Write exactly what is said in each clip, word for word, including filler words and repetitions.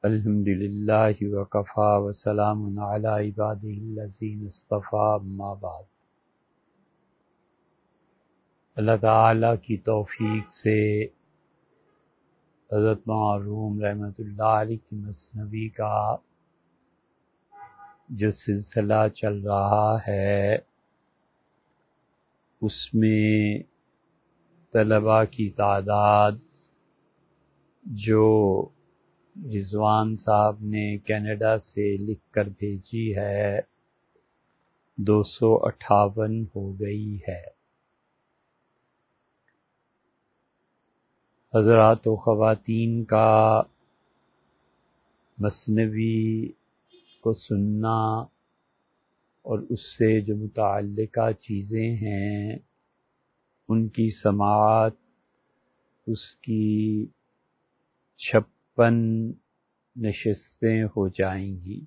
الحمد للہ وکفا وسلام علی عبادہ الذین اصطفیٰ اما بعد۔ اللہ تعالیٰ کی توفیق سے حضرت معروم رحمۃ اللہ علیہ کی مثنوی کا جو سلسلہ چل رہا ہے اس میں طلباء کی تعداد جو رضوان صاحب نے کینیڈا سے لکھ کر بھیجی ہے دو سو اٹھاون ہو گئی ہے۔ حضرات و خواتین کا مثنوی کو سننا اور اس سے جو متعلقہ چیزیں ہیں ان کی سماعت، اس کی چھپن نشستیں ہو جائیں گی۔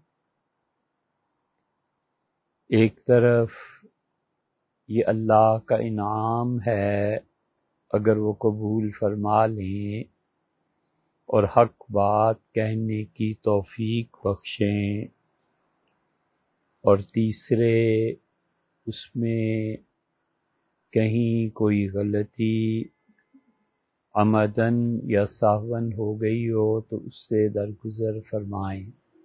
ایک طرف یہ اللہ کا انعام ہے اگر وہ قبول فرما لیں اور حق بات کہنے کی توفیق بخشیں، اور تیسرے اس میں کہیں کوئی غلطی عمدن یا سہون ہو گئی ہو تو اس سے درگزر فرمائیں،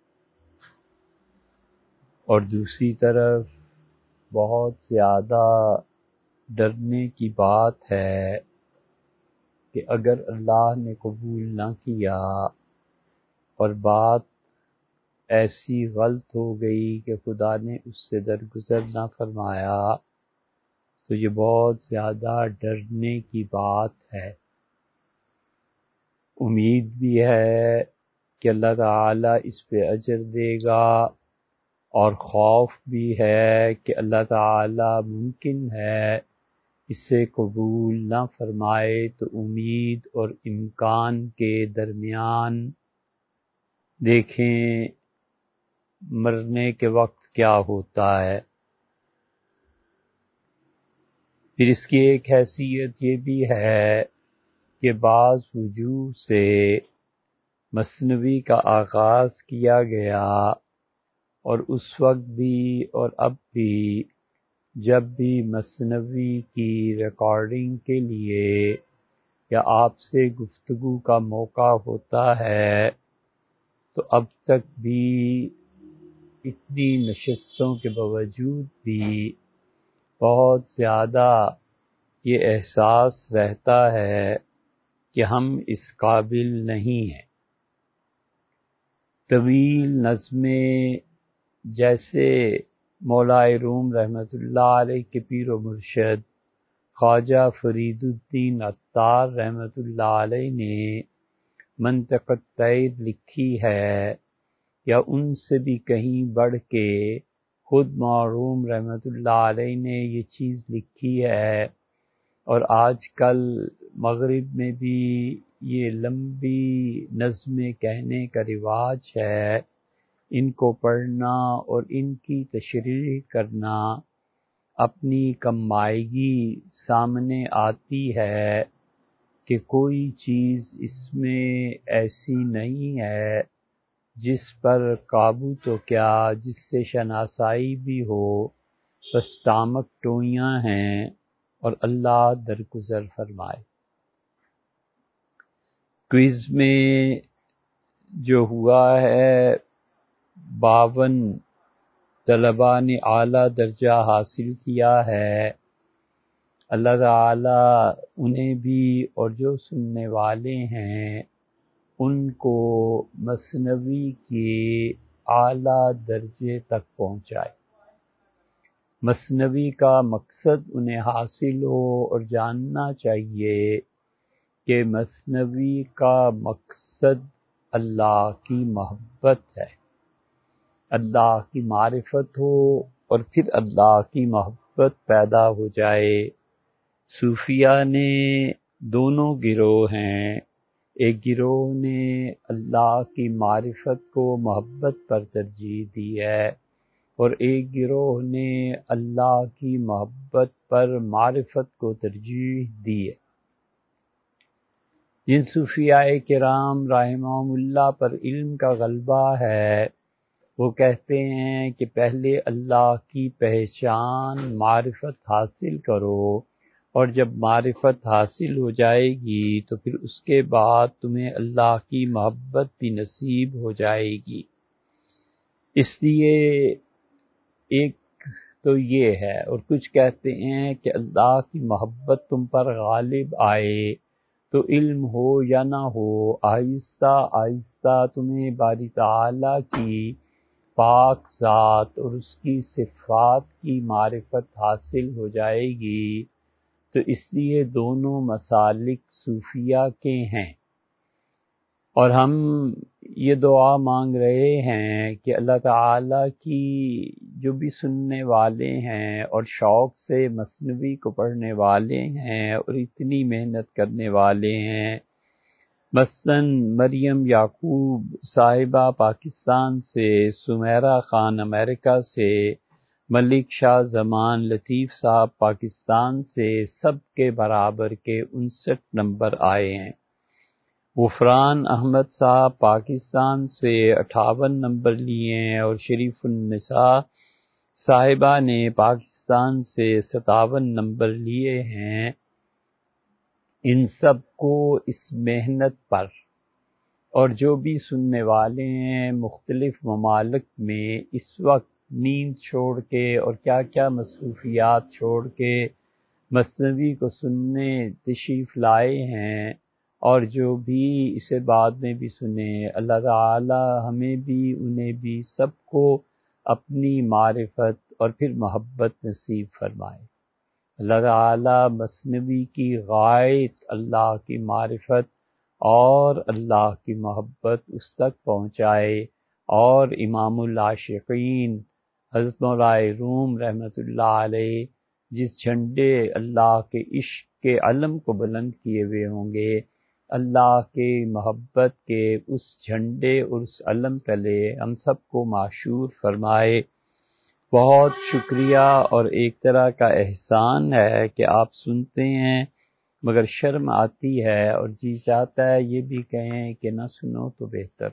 اور دوسری طرف بہت زیادہ ڈرنے کی بات ہے کہ اگر اللہ نے قبول نہ کیا اور بات ایسی غلط ہو گئی کہ خدا نے اس سے درگزر نہ فرمایا تو یہ بہت زیادہ ڈرنے کی بات ہے۔ امید بھی ہے کہ اللہ تعالیٰ اس پہ اجر دے گا، اور خوف بھی ہے کہ اللہ تعالیٰ ممکن ہے اسے قبول نہ فرمائے، تو امید اور امکان کے درمیان دیکھیں مرنے کے وقت کیا ہوتا ہے۔ پھر اس کی ایک حیثیت یہ بھی ہے کہ بعض وجوہ سے مثنوی کا آغاز کیا گیا، اور اس وقت بھی اور اب بھی جب بھی مثنوی کی ریکارڈنگ کے لیے یا آپ سے گفتگو کا موقع ہوتا ہے تو اب تک بھی اتنی نشستوں کے باوجود بھی بہت زیادہ یہ احساس رہتا ہے کہ ہم اس قابل نہیں ہیں۔ طویل نظمیں جیسے مولائے روم رحمۃ اللہ علیہ کے پیر و مرشد خواجہ فرید الدین عطار رحمۃ اللہ علیہ نے منطق الطیر لکھی ہے، یا ان سے بھی کہیں بڑھ کے خود معروم رحمۃ اللہ علیہ نے یہ چیز لکھی ہے، اور آج کل مغرب میں بھی یہ لمبی نظمیں کہنے کا رواج ہے۔ ان کو پڑھنا اور ان کی تشریح کرنا اپنی کمائیگی سامنے آتی ہے کہ کوئی چیز اس میں ایسی نہیں ہے جس پر قابو تو کیا، جس سے شناسائی بھی ہو، بس ٹامک ٹوئیاں ہیں، اور اللہ درگزر فرمائے۔ کوئز میں جو ہوا ہے باون طلباء نے اعلیٰ درجہ حاصل کیا ہے، اللہ تعالیٰ انہیں بھی اور جو سننے والے ہیں ان کو مثنوی کے اعلیٰ درجے تک پہنچائے۔ مثنوی کا مقصد انہیں حاصل ہو، اور جاننا چاہیے کہ مثنوی کا مقصد اللہ کی محبت ہے، اللہ کی معرفت ہو، اور پھر اللہ کی محبت پیدا ہو جائے۔ صوفیہ نے دونوں گروہ ہیں، ایک گروہ نے اللہ کی معرفت کو محبت پر ترجیح دی ہے، اور ایک گروہ نے اللہ کی محبت پر معرفت کو ترجیح دی ہے۔ جن صوفیاء کرام رحمہم اللہ پر علم کا غلبہ ہے، وہ کہتے ہیں کہ پہلے اللہ کی پہچان معرفت حاصل کرو، اور جب معرفت حاصل ہو جائے گی تو پھر اس کے بعد تمہیں اللہ کی محبت بھی نصیب ہو جائے گی۔ اس لیے ایک تو یہ ہے، اور کچھ کہتے ہیں کہ اللہ کی محبت تم پر غالب آئے تو علم ہو یا نہ ہو، آہستہ آہستہ تمہیں باری تعالیٰ کی پاک ذات اور اس کی صفات کی معرفت حاصل ہو جائے گی۔ تو اس لیے دونوں مسالک صوفیہ کے ہیں، اور ہم یہ دعا مانگ رہے ہیں کہ اللہ تعالیٰ کی جو بھی سننے والے ہیں اور شوق سے مثنوی کو پڑھنے والے ہیں اور اتنی محنت کرنے والے ہیں، مثلاً مریم یعقوب صاحبہ پاکستان سے، سمیرہ خان امریکہ سے، ملک شاہ زمان لطیف صاحب پاکستان سے، سب کے برابر کے انسٹھ نمبر آئے ہیں۔ غفران احمد صاحب پاکستان سے اٹھاون نمبر لیے ہیں، اور شریف النساء صاحبہ نے پاکستان سے ستاون نمبر لیے ہیں۔ ان سب کو اس محنت پر، اور جو بھی سننے والے ہیں مختلف ممالک میں اس وقت نیند چھوڑ کے اور کیا کیا مصروفیات چھوڑ کے مثنوی کو سننے تشریف لائے ہیں، اور جو بھی اسے بعد میں بھی سنے، اللہ تعالی ہمیں بھی انہیں بھی سب کو اپنی معرفت اور پھر محبت نصیب فرمائے۔ اللہ تعالی مثنوی کی غایت اللہ کی معرفت اور اللہ کی محبت اس تک پہنچائے، اور امام العاشقین حضرت مولا روم رحمۃ اللہ علیہ جس جھنڈے اللہ کے عشق کے علم کو بلند کیے ہوئے ہوں گے، اللہ کے محبت کے اس جھنڈے اور اس علم تلے ہم سب کو معشور فرمائے۔ بہت شکریہ، اور ایک طرح کا احسان ہے کہ آپ سنتے ہیں مگر شرم آتی ہے اور جی چاہتا ہے یہ بھی کہیں کہ نہ سنو تو بہتر،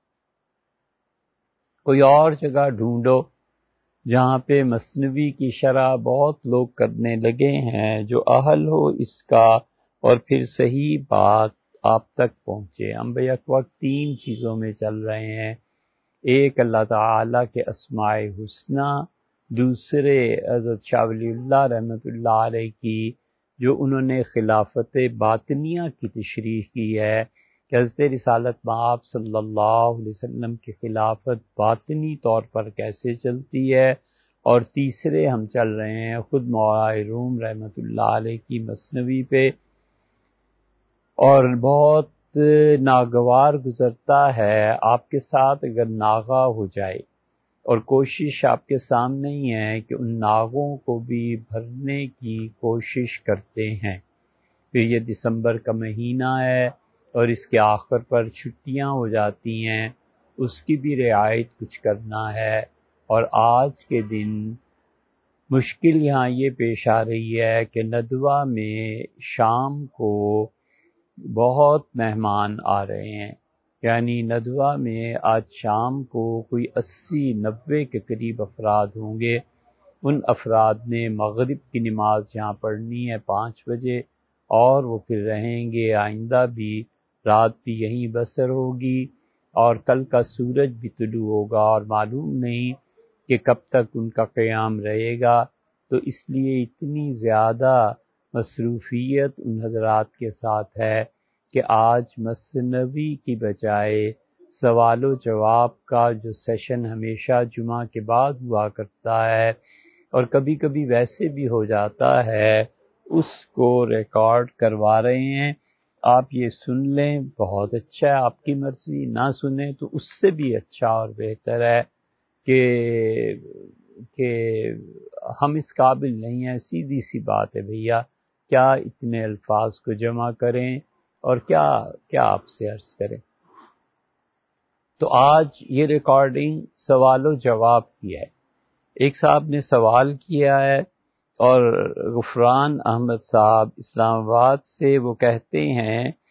کوئی اور جگہ ڈھونڈو جہاں پہ مثنوی کی شرح بہت لوگ کرنے لگے ہیں، جو اہل ہو اس کا، اور پھر صحیح بات آپ تک پہنچے۔ ہم بیک وقت تین چیزوں میں چل رہے ہیں، ایک اللہ تعالیٰ کے اسماء حسنی، دوسرے حضرت شاہ ولی اللہ رحمۃ اللہ علیہ کی جو انہوں نے خلافت باطنیہ کی تشریح کی ہے کہ حضرت رسالت مآب صلی اللہ علیہ وسلم کی خلافت باطنی طور پر کیسے چلتی ہے، اور تیسرے ہم چل رہے ہیں خود مولا روم رحمۃ اللہ علیہ کی مثنوی پہ، اور بہت ناگوار گزرتا ہے آپ کے ساتھ اگر ناغہ ہو جائے، اور کوشش آپ کے سامنے ہی ہے کہ ان ناغوں کو بھی بھرنے کی کوشش کرتے ہیں۔ پھر یہ دسمبر کا مہینہ ہے اور اس کے آخر پر چھٹیاں ہو جاتی ہیں، اس کی بھی رعایت کچھ کرنا ہے، اور آج کے دن مشکل یہاں یہ پیش آ رہی ہے کہ ندوہ میں شام کو بہت مہمان آ رہے ہیں، یعنی ندوہ میں آج شام کو کوئی اسی نوے کے قریب افراد ہوں گے۔ ان افراد نے مغرب کی نماز یہاں پڑھنی ہے پانچ بجے، اور وہ پھر رہیں گے، آئندہ بھی رات بھی یہیں بسر ہوگی، اور کل کا سورج بھی طلوع ہوگا اور معلوم نہیں کہ کب تک ان کا قیام رہے گا، تو اس لیے اتنی زیادہ مصروفیت ان حضرات کے ساتھ ہے کہ آج مثنوی کی بجائے سوال و جواب کا جو سیشن ہمیشہ جمعہ کے بعد ہوا کرتا ہے اور کبھی کبھی ویسے بھی ہو جاتا ہے، اس کو ریکارڈ کروا رہے ہیں۔ آپ یہ سن لیں، بہت اچھا ہے، آپ کی مرضی، نہ سنیں تو اس سے بھی اچھا اور بہتر ہے کہ کہ ہم اس قابل نہیں ہیں، سیدھی سی بات ہے بھیا، کیا اتنے الفاظ کو جمع کریں اور کیا کیا آپ سے عرض کریں۔ تو آج یہ ریکارڈنگ سوال و جواب کی ہے۔ ایک صاحب نے سوال کیا ہے، اور غفران احمد صاحب اسلام آباد سے وہ کہتے ہیں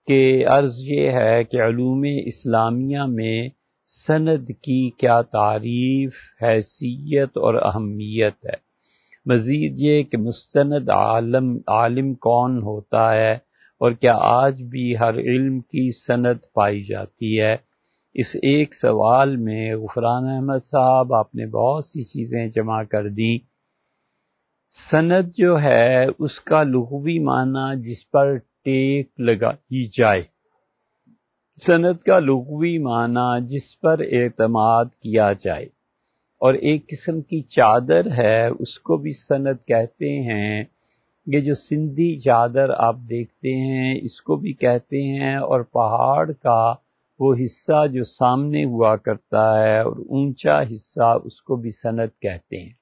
کہ عرض یہ ہے کہ علوم اسلامیہ میں سند کی کیا تعریف، حیثیت اور اہمیت ہے، مزید یہ کہ مستند عالم عالم کون ہوتا ہے، اور کیا آج بھی ہر علم کی سند پائی جاتی ہے۔ اس ایک سوال میں غفران احمد صاحب آپ نے بہت سی چیزیں جمع کر دی۔ سند جو ہے اس کا لغوی معنی جس پر ٹیک لگائی جائے، سند کا لغوی معنی جس پر اعتماد کیا جائے، اور ایک قسم کی چادر ہے اس کو بھی سند کہتے ہیں۔ یہ جو سندھی چادر آپ دیکھتے ہیں اس کو بھی کہتے ہیں، اور پہاڑ کا وہ حصہ جو سامنے ہوا کرتا ہے اور اونچا حصہ اس کو بھی سند کہتے ہیں۔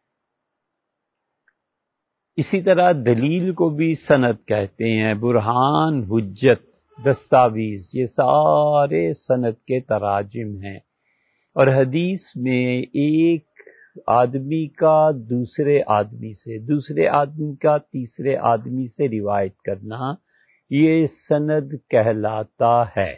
اسی طرح دلیل کو بھی سند کہتے ہیں، برہان، حجت، دستاویز، یہ سارے سند کے تراجم ہیں۔ اور حدیث میں ایک آدمی کا دوسرے آدمی سے، دوسرے آدمی کا تیسرے آدمی سے روایت کرنا، یہ سند کہلاتا ہے۔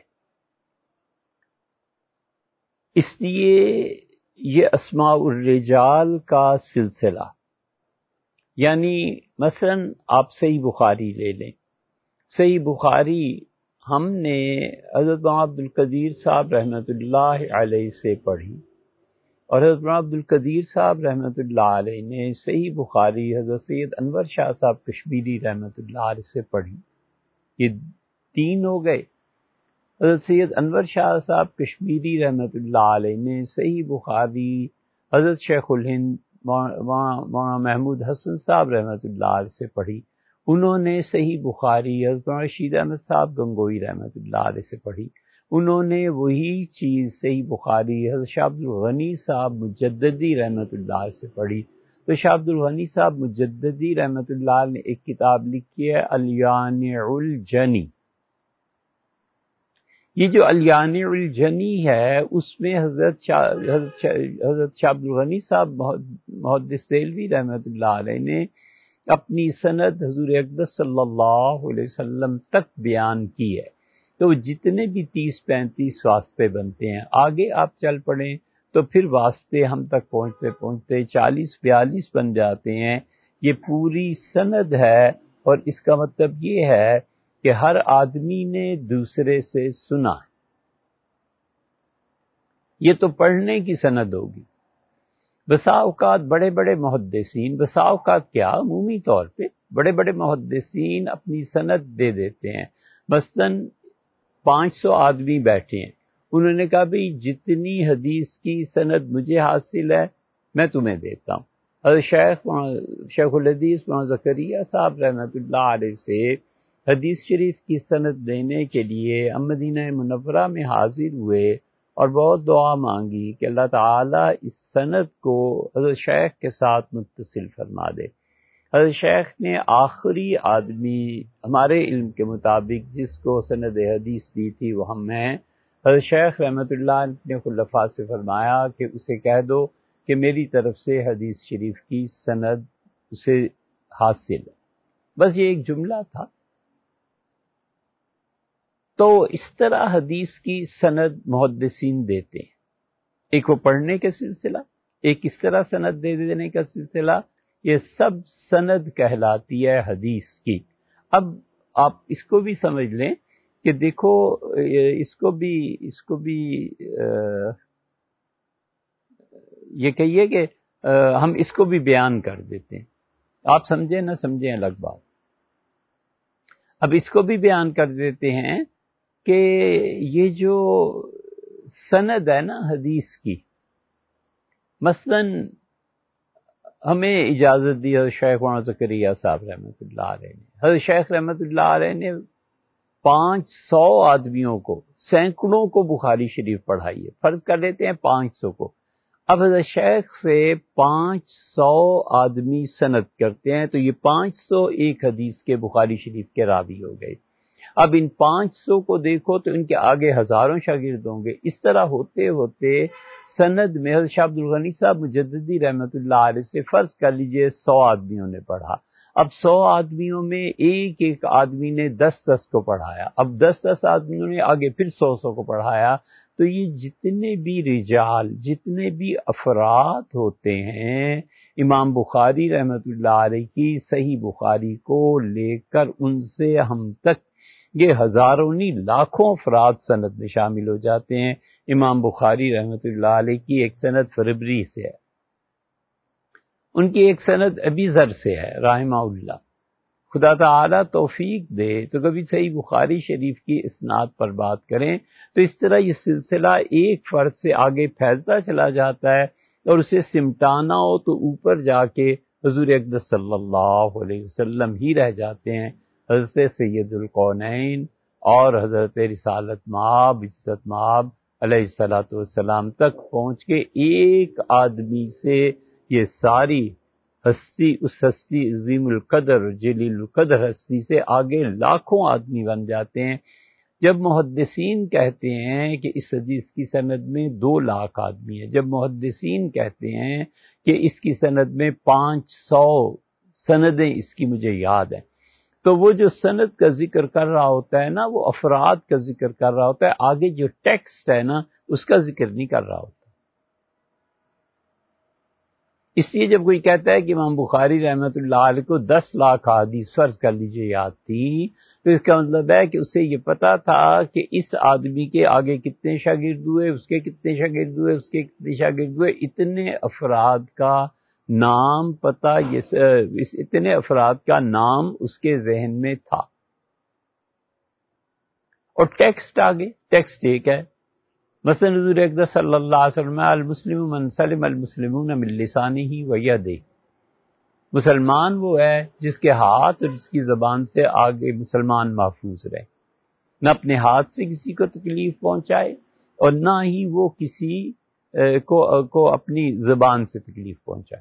اس لیے یہ اسماء الرجال کا سلسلہ، یعنی مثلا آپ صحیح بخاری لے لیں۔ صحیح بخاری ہم نے حضرت مولانا عبد القدیر صاحب رحمۃ اللہ علیہ سے پڑھی، اور حضرت مولانا عبد القدیر صاحب رحمۃ اللہ علیہ نے صحیح بخاری حضرت سید انور شاہ صاحب کشمیری رحمۃ اللہ علیہ سے پڑھی۔ یہ تین ہو گئے۔ حضرت سید انور شاہ صاحب کشمیری رحمۃ اللہ علیہ نے صحیح بخاری حضرت شیخ الہند مولانا محمود حسن صاحب رحمۃ اللہ علیہ سے پڑھی۔ انہوں نے صحیح بخاری حضرت رشید احمد صاحب گنگوئی رحمۃ اللہ علیہ سے پڑھی۔ انہوں نے وہی چیز صحیح بخاری حضرت شاہ عبد الغنی صاحب مجددی رحمۃ اللہ علیہ سے پڑھی۔ تو شاہ عبد الغنی صاحب مجددی رحمۃ اللہ علیہ نے ایک کتاب لکھی ہے الیانع الجنی۔ یہ جو الیانع الجنی ہے اس میں حضرت شاہ حضرت شاہ حضرت شاہ عبد الغنی صاحب محدث دہلوی رحمۃ اللہ علیہ نے اپنی سند حضور اقدس صلی اللہ علیہ وسلم تک بیان کی ہے۔ تو جتنے بھی تیس پینتیس واسطے بنتے ہیں، آگے آپ چل پڑیں تو پھر واسطے ہم تک پہنچتے پہنچتے چالیس بیالیس بن جاتے ہیں۔ یہ پوری سند ہے، اور اس کا مطلب یہ ہے کہ ہر آدمی نے دوسرے سے سنا۔ یہ تو پڑھنے کی سند ہوگی۔ بسا اوقات بڑے بڑے محدثین، بسا اوقات کیا عمومی طور پہ بڑے بڑے محدثین اپنی سند دے دیتے ہیں۔ مثلاً پانچ سو آدمی بیٹھے ہیں، انہوں نے کہا بھئی جتنی حدیث کی سند مجھے حاصل ہے میں تمہیں دیتا ہوں۔ حضرت شیخ شیخ الحدیث مولانا زکریا صاحب رحمۃ اللہ علیہ سے حدیث شریف کی سند دینے کے لیے ہم مدینہ منورہ میں حاضر ہوئے اور بہت دعا مانگی کہ اللہ تعالیٰ اس سند کو حضرت شیخ کے ساتھ متصل فرما دے۔ حضرت شیخ نے آخری آدمی ہمارے علم کے مطابق جس کو سند حدیث دی تھی وہ ہم ہیں۔ حضرت شیخ رحمۃ اللہ نے خلفاء سے فرمایا کہ اسے کہہ دو کہ میری طرف سے حدیث شریف کی سند اسے حاصل ہے۔ بس یہ ایک جملہ تھا۔ تو اس طرح حدیث کی سند محدثین دیتے ہیں، ایک وہ پڑھنے کا سلسلہ، ایک اس طرح سند دے دینے کا سلسلہ، یہ سب سند کہلاتی ہے حدیث کی۔ اب آپ اس کو بھی سمجھ لیں کہ دیکھو اس کو بھی اس کو بھی یہ کہیے کہ ہم اس کو بھی بیان کر دیتے ہیں، آپ سمجھیں نہ سمجھیں الگ بات۔ اب اس کو بھی بیان کر دیتے ہیں کہ یہ جو سند ہے نا حدیث کی، مثلا ہمیں اجازت دی حضرت شیخ مولانا زکریا صاحب رحمۃ اللہ علیہ نے، حضرت شیخ رحمۃ اللہ علیہ نے پانچ سو آدمیوں کو، سینکڑوں کو بخاری شریف پڑھائی ہے، فرض کر لیتے ہیں پانچ سو کو۔ اب حضرت شیخ سے پانچ سو آدمی سند کرتے ہیں تو یہ پانچ سو ایک حدیث کے بخاری شریف کے راوی ہو گئے۔ اب ان پانچ سو کو دیکھو تو ان کے آگے ہزاروں شاگرد ہوں گے۔ اس طرح ہوتے ہوتے سند میں حضرت شاہ عبد الغنی صاحب مجددی رحمۃ اللہ علیہ سے فرض کر لیجئے سو آدمیوں نے پڑھا۔ اب سو آدمیوں میں ایک ایک آدمی نے دس دس کو پڑھایا، اب دس دس آدمیوں نے آگے پھر سو سو کو پڑھایا، تو یہ جتنے بھی رجال، جتنے بھی افراد ہوتے ہیں، امام بخاری رحمۃ اللہ علیہ کی صحیح بخاری کو لے کر ان سے ہم تک یہ ہزاروں نہیں لاکھوں افراد سند میں شامل ہو جاتے ہیں۔ امام بخاری رحمۃ اللہ علیہ کی ایک سند فربری سے ہے، ان کی ایک سند ابی ذر سے ہے رحمہ اللہ۔ خدا تعالیٰ توفیق دے تو کبھی صحیح بخاری شریف کی اسناد پر بات کریں تو اس طرح یہ سلسلہ ایک فرد سے آگے پھیلتا چلا جاتا ہے، اور اسے سمٹانا ہو تو اوپر جا کے حضور اقدس صلی اللہ علیہ وسلم ہی رہ جاتے ہیں، حضرت سید القونین اور حضرت رسالت مآب عزت مآب علیہ الصلوۃ والسلام تک پہنچ کے ایک آدمی سے یہ ساری ہستی، اس ہستی عظیم القدر جلیل القدر ہستی سے آگے لاکھوں آدمی بن جاتے ہیں۔ جب محدثین کہتے ہیں کہ اس حدیث کی سند میں دو لاکھ آدمی ہیں، جب محدثین کہتے ہیں کہ اس کی سند میں پانچ سو سندیں اس کی مجھے یاد ہیں، تو وہ جو سند کا ذکر کر رہا ہوتا ہے نا، وہ افراد کا ذکر کر رہا ہوتا ہے، آگے جو ٹیکسٹ ہے نا اس کا ذکر نہیں کر رہا ہوتا۔ اس لیے جب کوئی کہتا ہے کہ امام بخاری رحمۃ اللہ علیہ کو دس لاکھ حدیث فرض کر لیجئے یاد تھی، تو اس کا مطلب ہے کہ اسے یہ پتا تھا کہ اس آدمی کے آگے کتنے شاگرد ہوئے، اس کے کتنے شاگرد ہوئے، اس کے کتنے شاگرد ہوئے، اتنے افراد کا نام پتہ، اس اتنے افراد کا نام اس کے ذہن میں تھا۔ اور ٹیکسٹ آگے، ٹیکسٹ ایک ہے، مثلا حضور اقدس صلی اللہ علیہ وسلم المسلم من سلم المسلمون من لسانہ و یدہ، مسلمان وہ ہے جس کے ہاتھ اور جس کی زبان سے آگے مسلمان محفوظ رہے، نہ اپنے ہاتھ سے کسی کو تکلیف پہنچائے اور نہ ہی وہ کسی کو کو اپنی زبان سے تکلیف پہنچائے۔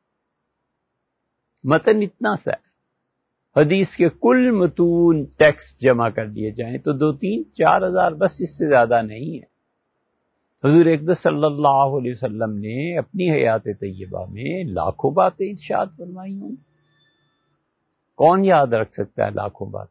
متن اتنا سا ہے، حدیث کے کل متون ٹیکسٹ جمع کر دیے جائیں تو دو تین چار ہزار، بس اس سے زیادہ نہیں ہے۔ حضور اقدس صلی اللہ علیہ وسلم نے اپنی حیات طیبہ میں لاکھوں باتیں ارشاد فرمائی ہوں، کون یاد رکھ سکتا ہے لاکھوں باتیں؟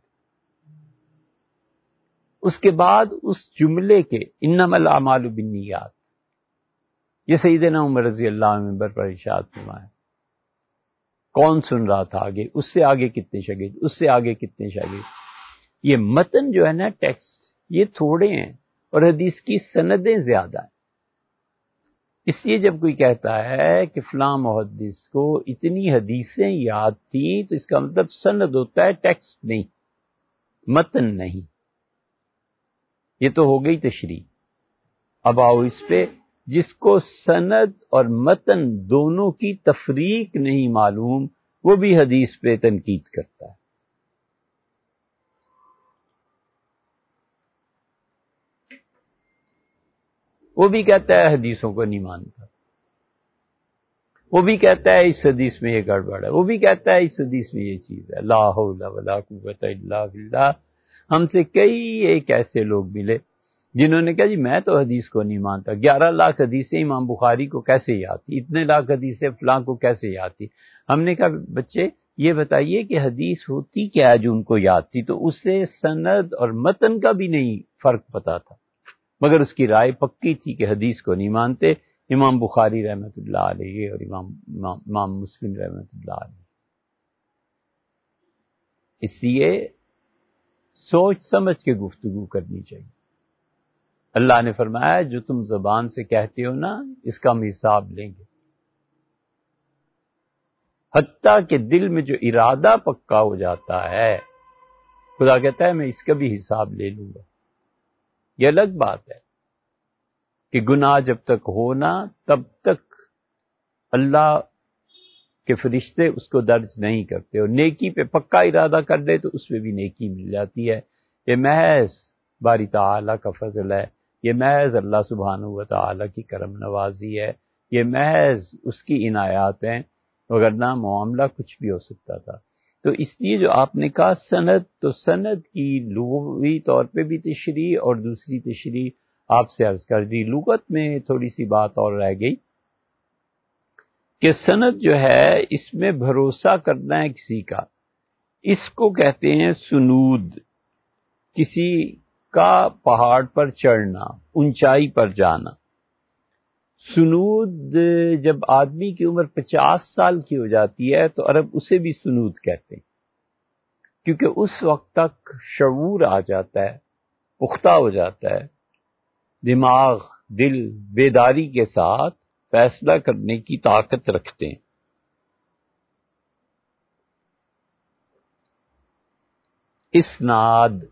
اس کے بعد اس جملے کے انما الاعمال بالنیات، یہ سیدنا عمر رضی اللہ عنہ منبر پر ارشاد فرمایا، کون سن رہا تھا آگے، اس سے آگے کتنے شاگرد، اس سے آگے کتنے شاگرد۔ یہ متن جو ہے نا ٹیکسٹ، یہ تھوڑے ہیں اور حدیث کی سندیں زیادہ ہیں۔ اس لیے جب کوئی کہتا ہے کہ فلاں محدث کو اتنی حدیثیں یاد تھیں تو اس کا مطلب سند ہوتا ہے، ٹیکسٹ نہیں، متن نہیں۔ یہ تو ہو گئی تشریح۔ اب آؤ اس پہ، جس کو سند اور متن دونوں کی تفریق نہیں معلوم، وہ بھی حدیث پہ تنقید کرتا ہے۔ وہ بھی کہتا ہے حدیثوں کو نہیں مانتا، وہ بھی کہتا ہے اس حدیث میں یہ گڑبڑ ہے، وہ بھی کہتا ہے اس حدیث میں یہ چیز ہے۔ لا حول ولا قوت الا باللہ۔ ہم سے کئی ایک ایسے لوگ ملے جنہوں نے کہا جی میں تو حدیث کو نہیں مانتا، گیارہ لاکھ حدیثیں امام بخاری کو کیسے یاد تھی، اتنے لاکھ حدیثیں فلاں کو کیسے یاد تھی۔ ہم نے کہا بچے یہ بتائیے کہ حدیث ہوتی کیا ہے جو ان کو یاد تھی، تو اس سے سند اور متن کا بھی نہیں فرق پتا تھا، مگر اس کی رائے پکی تھی کہ حدیث کو نہیں مانتے، امام بخاری رحمۃ اللہ علیہ اور امام امام مسلم رحمۃ اللہ علیہ۔ اس لیے سوچ سمجھ کے گفتگو کرنی چاہیے۔ اللہ نے فرمایا جو تم زبان سے کہتے ہو نا اس کا ہم حساب لیں گے، حتیٰ کہ دل میں جو ارادہ پکا ہو جاتا ہے، خدا کہتا ہے میں اس کا بھی حساب لے لوں گا۔ یہ الگ بات ہے کہ گناہ جب تک ہونا تب تک اللہ کے فرشتے اس کو درج نہیں کرتے، اور نیکی پہ پکا ارادہ کر دے تو اس پہ بھی نیکی مل جاتی ہے۔ یہ محض باری تعالیٰ کا فضل ہے، یہ محض اللہ سبحانہ و تعالیٰ کی کرم نوازی ہے، یہ محض اس کی عنایات ہیں، وگرنہ معاملہ کچھ بھی ہو سکتا تھا۔ تو اس لیے جو آپ نے کہا سند، تو سند کی لغوی طور پہ بھی تشریح اور دوسری تشریح آپ سے عرض کر دی۔ لغت میں تھوڑی سی بات اور رہ گئی کہ سند جو ہے اس میں بھروسہ کرنا ہے کسی کا، اس کو کہتے ہیں سنود، کسی کا پہاڑ پر چڑھنا، اونچائی پر جانا۔ سنود جب آدمی کی عمر پچاس سال کی ہو جاتی ہے تو عرب اسے بھی سنود کہتے ہیں، کیونکہ اس وقت تک شعور آ جاتا ہے، پختہ ہو جاتا ہے، دماغ دل بیداری کے ساتھ فیصلہ کرنے کی طاقت رکھتے ہیں۔ اسناد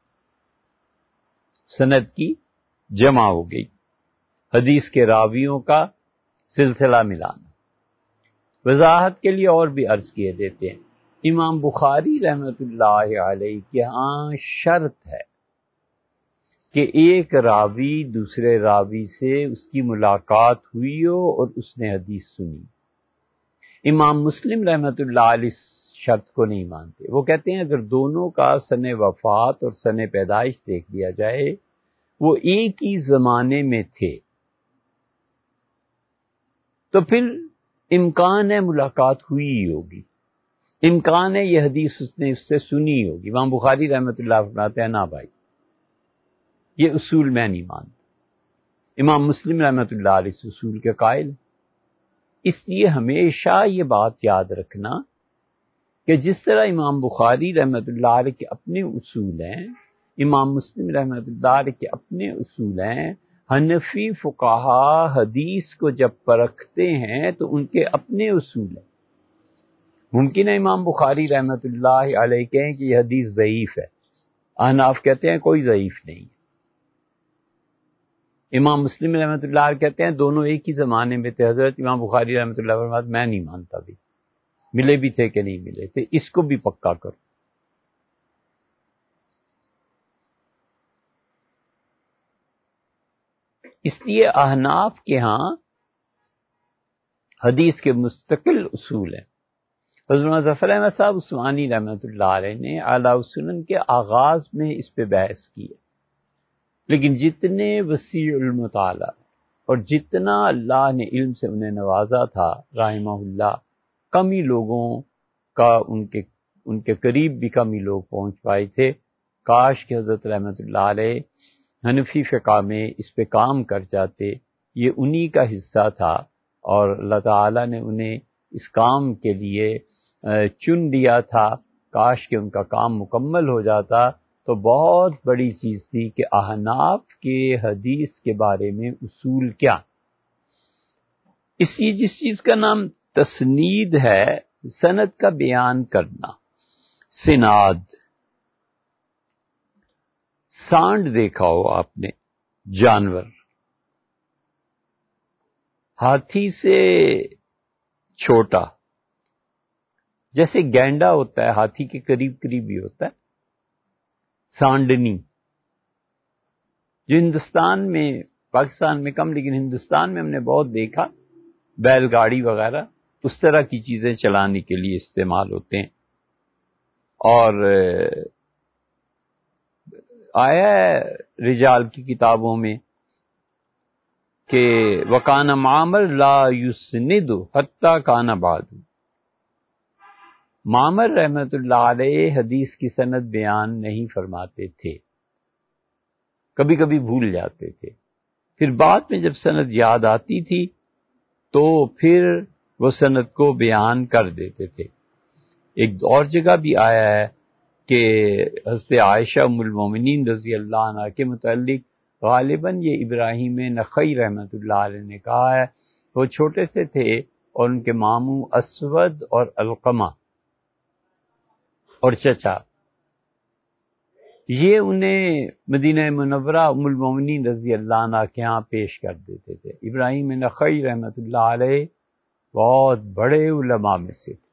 سند کی جمع ہو گئی، حدیث کے راویوں کا سلسلہ ملانا۔ وضاحت کے لیے اور بھی عرض کیے دیتے ہیں، امام بخاری رحمۃ اللہ علیہ کے ہاں شرط ہے کہ ایک راوی دوسرے راوی سے اس کی ملاقات ہوئی ہو اور اس نے حدیث سنی۔ امام مسلم رحمۃ اللہ علیہ اس شرط کو نہیں مانتے، وہ کہتے ہیں اگر دونوں کا سن وفات اور سن پیدائش دیکھ لیا جائے، وہ ایک ہی زمانے میں تھے، تو پھر امکان ہے ملاقات ہوئی ہی ہوگی، امکان ہے یہ حدیث اس نے اس سے سنی ہوگی۔ امام بخاری رحمۃ اللہ فرماتے ہیں نا بھائی، یہ اصول میں نہیں مانتا۔ امام مسلم رحمۃ اللہ علیہ اس اصول کے قائل، اس لیے ہمیشہ یہ بات یاد رکھنا کہ جس طرح امام بخاری رحمۃ اللہ علیہ کے اپنے اصول ہیں، امام مسلم رحمۃ اللہ علیہ کے اپنے اصول ہیں، حنفی فقہا حدیث کو جب پرکھتے ہیں تو ان کے اپنے اصول ہیں۔ ممکن ہے امام بخاری رحمۃ اللہ علیہ کہیں کہ یہ حدیث ضعیف ہے، احناف کہتے ہیں کوئی ضعیف نہیں، امام مسلم رحمۃ اللہ علیہ کہتے ہیں دونوں ایک ہی زمانے میں تھے۔ حضرت امام بخاری رحمۃ اللہ علیہ میں نہیں مانتا بھی، ملے بھی تھے کہ نہیں ملے تھے، اس کو بھی پکا کرو۔ اس لیے احناف کے ہاں حدیث کے مستقل اصول ہیں۔ حضرت مظفر احمد صاحب عثمانی رحمۃ اللہ علیہ نے اعلیٰ السنن کے آغاز میں اس پہ بحث کی ہے، لیکن جتنے وسیع المطالعہ اور جتنا اللہ نے علم سے انہیں نوازا تھا رحمہ اللہ، کم ہی لوگوں کا ان کے ان کے قریب بھی کم ہی لوگ پہنچ پائے تھے۔ کاش کہ حضرت رحمۃ اللہ علیہ حنفی فقہ میں اس پہ کام کر جاتے، یہ انہی کا حصہ تھا اور اللہ تعالیٰ نے انہیں اس کام کے لیے چن لیا تھا۔ کاش کہ ان کا کام مکمل ہو جاتا تو بہت بڑی چیز تھی کہ احناف کے حدیث کے بارے میں اصول کیا۔ اسی جس چیز کا نام تسنید ہے، سند کا بیان کرنا۔ سناد، سانڈ دیکھا ہو آپ نے، جانور، ہاتھی سے چھوٹا، جیسے گینڈا ہوتا ہے ہاتھی کے قریب قریب ہی ہوتا ہے، سانڈنی، جو ہندوستان میں، پاکستان میں کم لیکن ہندوستان میں ہم نے بہت دیکھا، بیل گاڑی وغیرہ اس طرح کی چیزیں چلانے کے لیے استعمال ہوتے ہیں۔ اور آیا ہے رجال کی کتابوں میں کہ وَكَانَ مَعْمَرٌ لَا يُسْنِدُ حَتَّى كَانَ بَعْدُ، معمر رحمت اللہ علیہ حدیث کی سند بیان نہیں فرماتے تھے، کبھی کبھی بھول جاتے تھے، پھر بعد میں جب سند یاد آتی تھی تو پھر وہ سند کو بیان کر دیتے تھے۔ ایک اور جگہ بھی آیا ہے کہ حضرت عائشہ ام المومنین رضی اللہ عنہ کے متعلق غالباً یہ ابراہیم نخعی رحمت اللہ علیہ نے کہا ہے، وہ چھوٹے سے تھے اور ان کے ماموں اسود اور علقمہ اور چچا، یہ انہیں مدینہ منورہ ام المومنین رضی اللہ عنہ کے ہاں پیش کر دیتے تھے۔ ابراہیم نخعی رحمت اللہ علیہ بہت بڑے علماء میں سے تھے،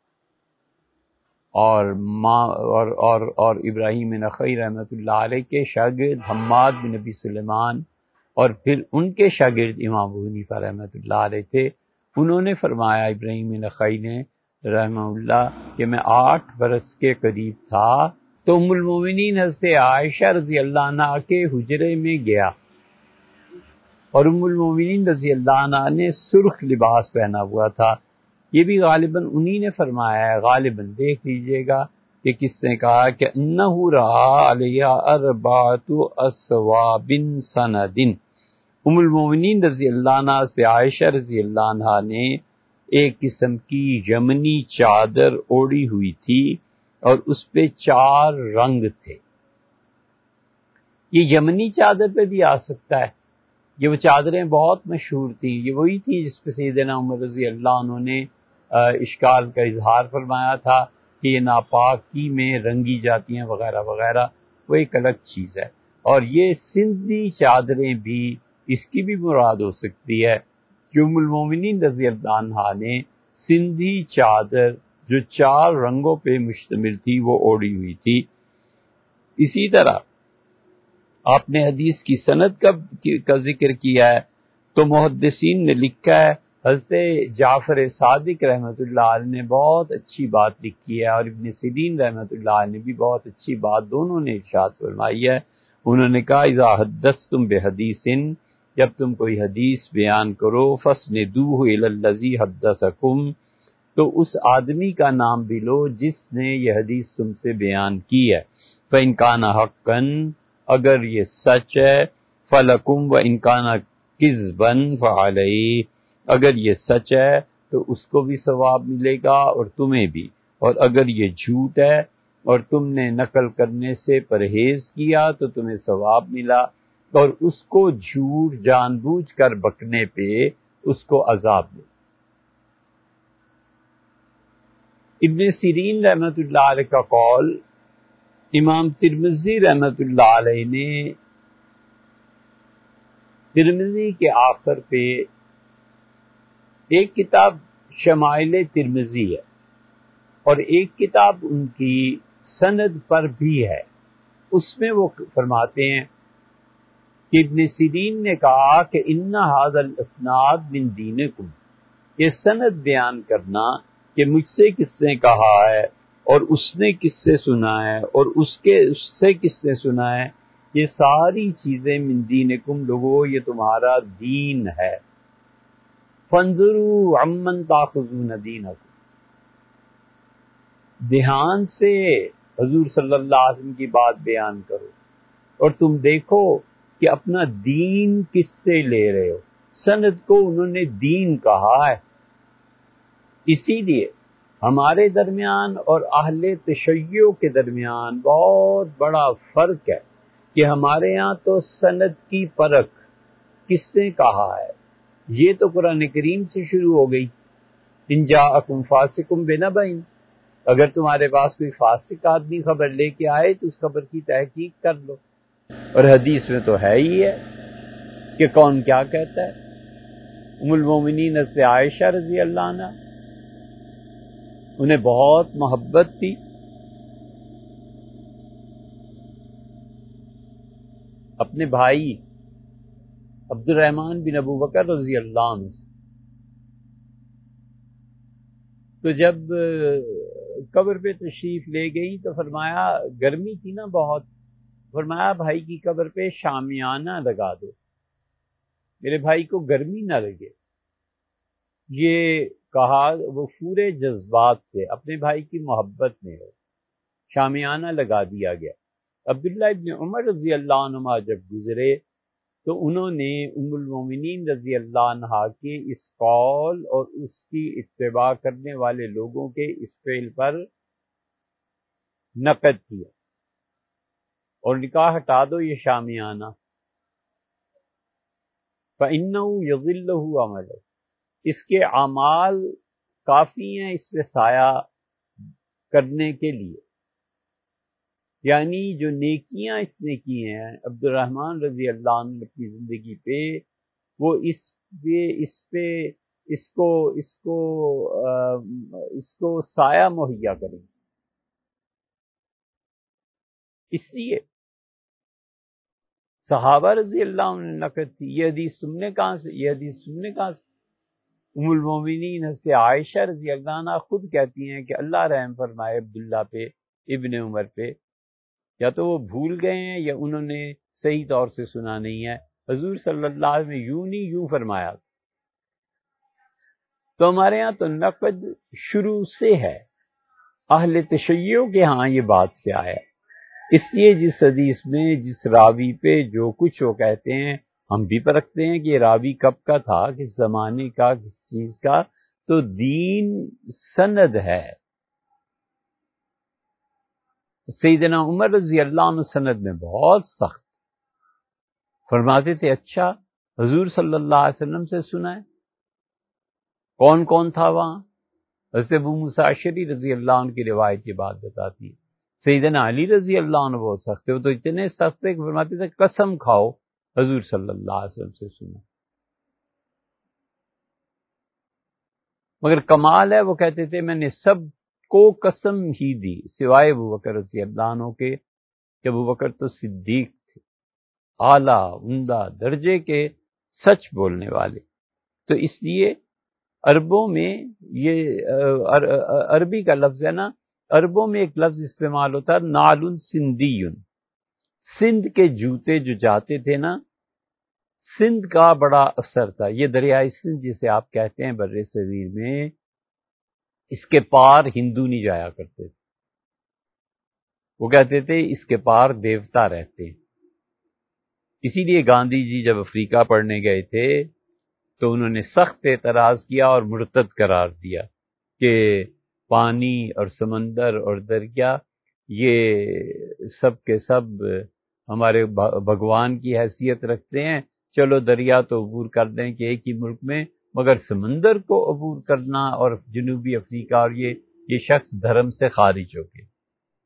اور ماں اور اور اور ابراہیم نخعی رحمت اللہ علیہ کے شاگرد حماد بن نبی سلیمان اور پھر ان کے شاگرد امام ابو حنیفہ رحمت اللہ علیہ تھے۔ انہوں نے فرمایا ابراہیم نخعی نے رحمہ اللہ کہ میں آٹھ برس کے قریب تھا تو ام المومنین حضرت عائشہ رضی اللہ عنہ کے حجرے میں گیا، اور ام المومنین رضی اللہ عنہ نے سرخ لباس پہنا ہوا تھا۔ یہ بھی غالباً انہی نے فرمایا ہے، غالباً دیکھ لیجئے گا، کہ کس نے کہا کہ انہ رہا علیہ اربعۃ اصواب سند، ام المومنین رضی اللہ عنہ سے عائشہ رضی اللہ عنہ نے ایک قسم کی یمنی چادر اوڑی ہوئی تھی اور اس پہ چار رنگ تھے۔ یہ یمنی چادر پہ بھی آ سکتا ہے، یہ وہ چادریں بہت مشہور تھیں، یہ وہی تھی جس پہ سیدنا عمر رضی اللہ عنہ نے اشکال کا اظہار فرمایا تھا کہ یہ ناپاکی میں رنگی جاتی ہیں وغیرہ وغیرہ، وہ ایک الگ چیز ہے۔ اور یہ سندھی چادریں بھی اس کی بھی مراد ہو سکتی ہے کہ ام المومنین رضی اللہ عنہ نے سندھی چادر جو چار رنگوں پہ مشتمل تھی وہ اوڑی ہوئی تھی۔ اسی طرح آپ نے حدیث کی سند کا کا ذکر کیا ہے تو محدثین نے لکھا ہے، حضرت جعفر صادق رحمۃ اللہ علیہ نے بہت اچھی بات لکھی ہے اور ابن سیرین رحمۃ اللہ علیہ نے بھی بہت اچھی بات دونوں نے ارشاد فرمائی ہے۔ انہوں نے کہا اذا حدثتم بحدیث، جب تم کوئی حدیث بیان کرو فاسندوہ الی الذی حدثکم، تو اس آدمی کا نام بھی لو جس نے یہ حدیث تم سے بیان کی ہے۔ فإن کان حقا، اگر یہ سچ ہے، فلکم وإن کان کذبا فعلیہ، اگر یہ سچ ہے تو اس کو بھی ثواب ملے گا اور تمہیں بھی، اور اگر یہ جھوٹ ہے اور تم نے نقل کرنے سے پرہیز کیا تو تمہیں ثواب ملا، اور اس کو جھوٹ جان بوجھ کر بکنے پہ اس کو عذاب ملا۔ ابن سیرین رحمۃ اللہ علیہ کا قول امام ترمذی رحمۃ اللہ علیہ نے ترمذی کے آخر پہ ایک کتاب شمائل ترمذی ہے اور ایک کتاب ان کی سند پر بھی ہے، اس میں وہ فرماتے ہیں کہ ابن سیرین نے کہا کہ ان ھذا الاسناد من دینکم، یہ سند بیان کرنا کہ مجھ سے کس نے کہا ہے اور اس نے کس سے سنا ہے اور اس کے اس سے کس نے سنا ہے، یہ ساری چیزیں من دینکم لوگو، یہ تمہارا دین ہے۔ فانظروا عمن تاخذون دینکم، دھیان سے حضور صلی اللہ علیہ وسلم کی بات بیان کرو اور تم دیکھو کہ اپنا دین کس سے لے رہے ہو۔ سند کو انہوں نے دین کہا ہے، اسی لیے ہمارے درمیان اور اہل تشیع کے درمیان بہت بڑا فرق ہے کہ ہمارے ہاں تو سند کی پرکھ کس نے کہا ہے، یہ تو قرآن کریم سے شروع ہو گئی، ان جاءکم فاسق بنبأ، اگر تمہارے پاس کوئی فاسق آدمی خبر لے کے آئے تو اس خبر کی تحقیق کر لو، اور حدیث میں تو ہے ہی ہے کہ کون کیا کہتا ہے۔ ام المومنین حضرت عائشہ رضی اللہ عنہ، انہیں بہت محبت تھی، اپنے بھائی عبد الرحمن بن ابو بکر رضی اللہ عنہ سے، تو جب قبر پہ تشریف لے گئی تو فرمایا گرمی تھی نا بہت، فرمایا بھائی کی قبر پہ شامیانہ لگا دو، میرے بھائی کو گرمی نہ لگے۔ یہ کہا وہ پورے جذبات سے اپنے بھائی کی محبت میں ہو، شامیانہ لگا دیا گیا۔ عبداللہ ابن عمر رضی اللہ عنہما جب گزرے تو انہوں نے ام المومنین رضی اللہ عنہا کے اس قول اور اس کی اتباع کرنے والے لوگوں کے اس فعل پر نقد کیا اور نکاح ہٹا دو یہ شامیانہ، فَإِنَّهُ يَظِلُّهُ عَمَلُهُ، اس کے اعمال کافی ہیں اس پہ سایہ کرنے کے لیے، یعنی جو نیکیاں اس نے کی ہیں عبد الرحمن رضی اللہ عنہ کی زندگی پہ، وہ اس پہ اس پہ اس کو اس کو اس کو سایہ مہیا کریں، اس لیے صحابہ رضی اللہ عنہ نے نقد تھی۔ یہ حدیث تم نے کہاں سے یہ حدیث تم نے کہاں سے ام المومنین حضرت عائشہ رضی اللہ عنہ خود کہتی ہیں کہ اللہ رحم فرمائے عبداللہ پہ، ابن عمر پہ، یا تو وہ بھول گئے ہیں یا انہوں نے صحیح طور سے سنا نہیں ہے، حضور صلی اللہ علیہ وسلم نے یوں نہیں یوں فرمایا۔ تو ہمارے ہاں تو نقد شروع سے ہے، اہل تشیع کے ہاں یہ بات سے آیا، اس لیے جس حدیث میں جس راوی پہ جو کچھ وہ کہتے ہیں ہم بھی پرکھتے ہیں کہ یہ راوی کب کا تھا، کس زمانے کا، کس چیز کا، تو دین سند ہے۔ سیدنا عمر رضی اللہ عنہ سند میں بہت سخت فرماتے تھے، اچھا حضور صلی اللہ علیہ وسلم سے سنا ہے؟ کون کون تھا وہاں؟ حضرت ابو موسیٰ اشعری رضی اللہ عنہ کی روایت یہ بات بتاتی ہے۔ سیدنا علی رضی اللہ عنہ بہت سخت تھے، وہ تو اتنے سخت تھے کہ فرماتے تھے قسم کھاؤ حضور صلی اللہ علیہ وسلم سے سنا۔ مگر کمال ہے وہ کہتے تھے میں نے سب کو قسم ہی دی سوائے ابو بکر رضی اللہ عنہ کے، کہ ابو بکر تو صدیق تھے، اعلیٰ عمدہ درجے کے سچ بولنے والے۔ تو اس لیے عربوں میں یہ عربی کا لفظ ہے نا، عربوں میں ایک لفظ استعمال ہوتا ہے نعل سندیون، سندھ کے جوتے جو جاتے تھے نا، سندھ کا بڑا اثر تھا۔ یہ دریائے سندھ جسے آپ کہتے ہیں بر صغیر میں، اس کے پار ہندو نہیں جایا کرتے تھے، وہ کہتے تھے اس کے پار دیوتا رہتے ہیں۔ اسی لیے گاندھی جی جب افریقہ پڑھنے گئے تھے تو انہوں نے سخت اعتراض کیا اور مرتد قرار دیا کہ پانی اور سمندر اور دریا یہ سب کے سب ہمارے بھگوان کی حیثیت رکھتے ہیں، چلو دریا تو عبور کر دیں کہ ایک ہی ملک میں، مگر سمندر کو عبور کرنا اور جنوبی افریقہ اور یہ یہ شخص دھرم سے خارج ہو گئے۔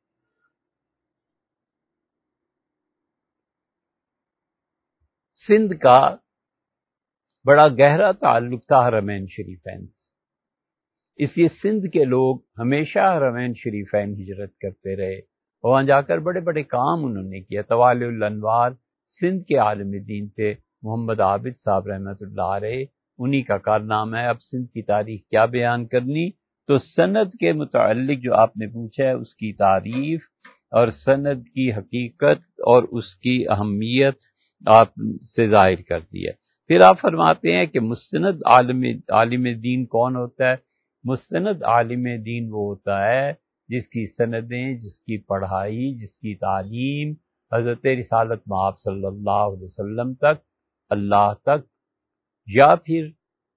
سندھ کا بڑا گہرا تعلق تھا حرمین شریفین سے، اس لیے سندھ کے لوگ ہمیشہ حرمین شریفین ہجرت کرتے رہے، اور وہاں جا کر بڑے بڑے کام انہوں نے کیا۔ طوال الانوار سندھ کے عالم دین تھے محمد عابد صاحب رحمۃ اللہ علیہ، انہی کا کارنامہ ہے۔ اب سندھ کی تاریخ کیا بیان کرنی، تو سند کے متعلق جو آپ نے پوچھا ہے اس کی تعریف اور سند کی حقیقت اور اس کی اہمیت آپ سے ظاہر کر دی ہے۔ پھر آپ فرماتے ہیں کہ مستند عالم عالم دین کون ہوتا ہے؟ مستند عالم دین وہ ہوتا ہے جس کی سندیں، جس کی پڑھائی، جس کی تعلیم حضرت رسالت مآب صلی اللہ علیہ وسلم تک، اللہ تک، یا پھر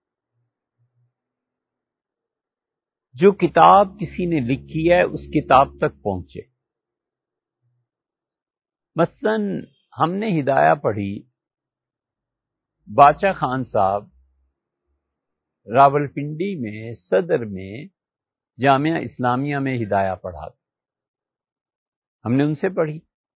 جو کتاب کسی نے لکھی ہے اس کتاب تک پہنچے۔ مثلا ہم نے ہدایہ پڑھی، باچا خان صاحب راولپنڈی میں صدر میں جامعہ اسلامیہ میں ہدایہ پڑھاتے، ہم نے ان سے پڑھی۔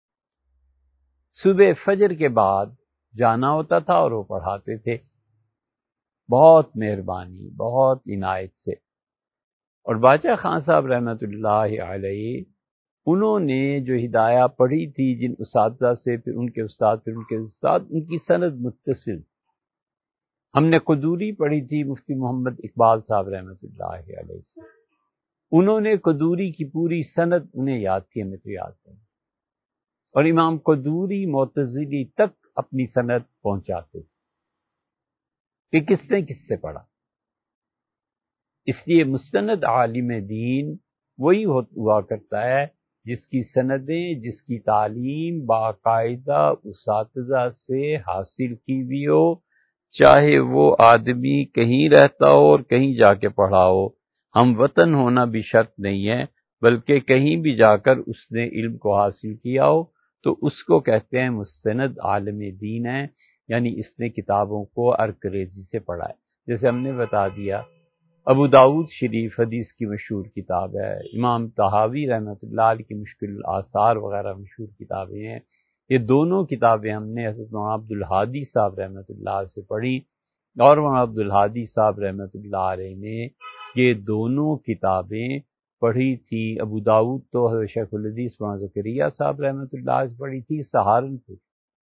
صبح فجر کے بعد جانا ہوتا تھا اور وہ پڑھاتے تھے، بہت مہربانی، بہت عنایت سے۔ اور باچا خان صاحب رحمۃ اللہ علیہ انہوں نے جو ہدایہ پڑھی تھی جن اساتذہ سے، پھر ان کے استاد، پھر ان کے استاد، ان کی سند متصل۔ ہم نے قدوری پڑھی تھی مفتی محمد اقبال صاحب رحمۃ اللہ علیہ سے، انہوں نے قدوری کی پوری سند انہیں یاد تھی، ہمیں تو یاد نہیں، اور امام قدوری معتزلی تک اپنی سند پہنچاتے تھے کہ کس نے کس سے پڑھا۔ اس لیے مستند عالم دین وہی ہوا کرتا ہے جس کی سندیں، جس کی تعلیم باقاعدہ اساتذہ سے حاصل کی بھی ہو، چاہے وہ آدمی کہیں رہتا ہو اور کہیں جا کے پڑھا ہو۔ ہم وطن ہونا بھی شرط نہیں ہے، بلکہ کہیں بھی جا کر اس نے علم کو حاصل کیا ہو تو اس کو کہتے ہیں مستند عالم دین ہے، یعنی اس نے کتابوں کو ارکریزی سے پڑھا ہے۔ جیسے ہم نے بتا دیا ابو داؤد شریف حدیث کی مشہور کتاب ہے، امام طحاوی رحمۃ اللہ علیہ کی مشکل الآثار وغیرہ مشہور کتابیں ہیں۔ یہ دونوں کتابیں ہم نے حضرت مولانا عبد الہادی صاحب رحمۃ اللہ علیہ سے پڑھی، اور مولانا عبد الہادی صاحب رحمۃ اللہ علیہ نے یہ دونوں کتابیں پڑھی تھی۔ ابو داؤد تو حضرت شیخ الحدیث مولانا زکریا صاحب رحمۃ اللہ علیہ سے پڑھی تھی سہارنپور،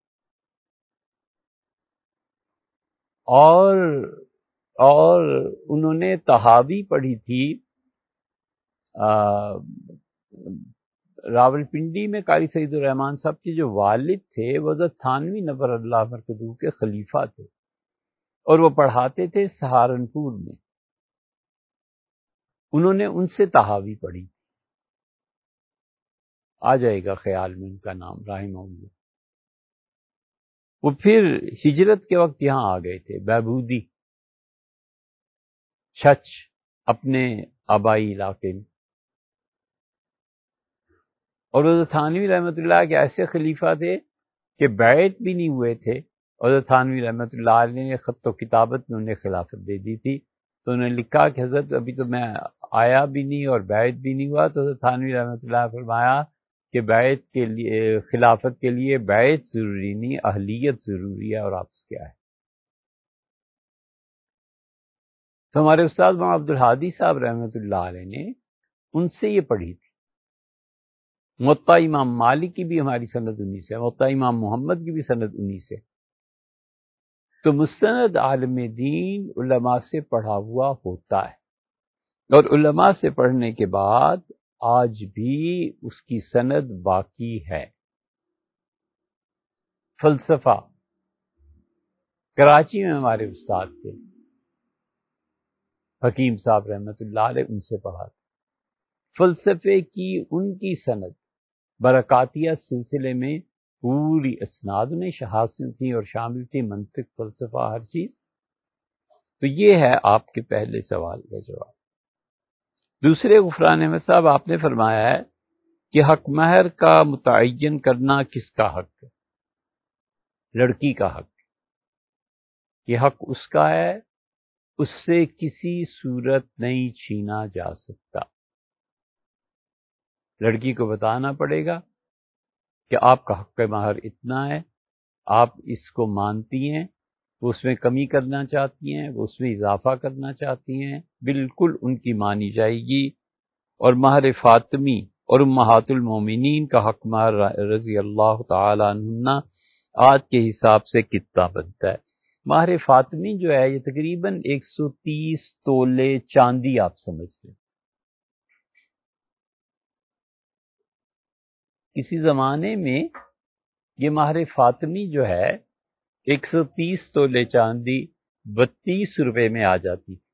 اور اور انہوں نے طحاوی پڑھی تھی راولپنڈی میں۔ قاری سعید الرحمان صاحب کے جو والد تھے وہ حضرت تھانوی نور اللہ مرکزہ کے خلیفہ تھے، اور وہ پڑھاتے تھے سہارنپور میں، انہوں نے ان سے طحاوی پڑھی تھی۔ آ جائے گا خیال میں ان کا نام رحمہ اللہ۔ وہ پھر ہجرت کے وقت یہاں آ گئے تھے بہبودی چھچ اپنے آبائی علاقے میں، اور حضرت تھانوی رحمۃ اللہ کے ایسے خلیفہ تھے کہ بیعت بھی نہیں ہوئے تھے، اور حضرت تھانوی رحمۃ اللہ علیہ نے خط و کتابت میں انہیں خلافت دے دی تھی، تو انہوں نے لکھا کہ حضرت ابھی تو میں آیا بھی نہیں اور بیعت بھی نہیں ہوا، تو حضرت تھانوی رحمۃ اللہ نے فرمایا کہ بیعت کے لیے خلافت کے لیے بیعت ضروری نہیں، اہلیت ضروری ہے، اور آپ سے کیا ہے۔ تو ہمارے استاد مولانا عبد الحادی صاحب رحمۃ اللہ علیہ نے ان سے یہ پڑھی تھی۔ موطا امام مالک کی بھی ہماری سند انیس ہے، موطا امام محمد کی بھی سند انیس ہے۔ تو مستند عالم دین علماء سے پڑھا ہوا ہوتا ہے، اور علماء سے پڑھنے کے بعد آج بھی اس کی سند باقی ہے۔ فلسفہ کراچی میں ہمارے استاد تھے حکیم صاحب رحمۃ اللہ علیہ، ان سے پڑھا تھا۔ فلسفے کی ان کی سند برکاتیہ سلسلے میں پوری اسناد میں حاصل تھی اور شامل تھی، منطق، فلسفہ، ہر چیز۔ تو یہ ہے آپ کے پہلے سوال کا جواب۔ دوسرے غفران احمد صاحب، آپ نے فرمایا ہے کہ حق مہر کا متعین کرنا کس کا حق ہے؟ لڑکی کا حق۔ یہ حق اس کا ہے، اس سے کسی صورت نہیں چھینا جا سکتا۔ لڑکی کو بتانا پڑے گا کہ آپ کا حق مہر اتنا ہے، آپ اس کو مانتی ہیں، وہ اس میں کمی کرنا چاہتی ہیں، وہ اس میں اضافہ کرنا چاہتی ہیں، بالکل ان کی مانی جائے گی۔ اور مہر فاطمی اور امہات المومنین کا حق مہر رضی اللہ تعالی عنہ آج کے حساب سے کتنا بنتا ہے؟ مہر فاطمی جو ہے یہ تقریباً ایک سو تیس تولے چاندی آپ سمجھتے ہیں۔ کسی زمانے میں یہ مہر فاطمی جو ہے ایک سو تیس تولے چاندی بتیس روپے میں آ جاتی تھی۔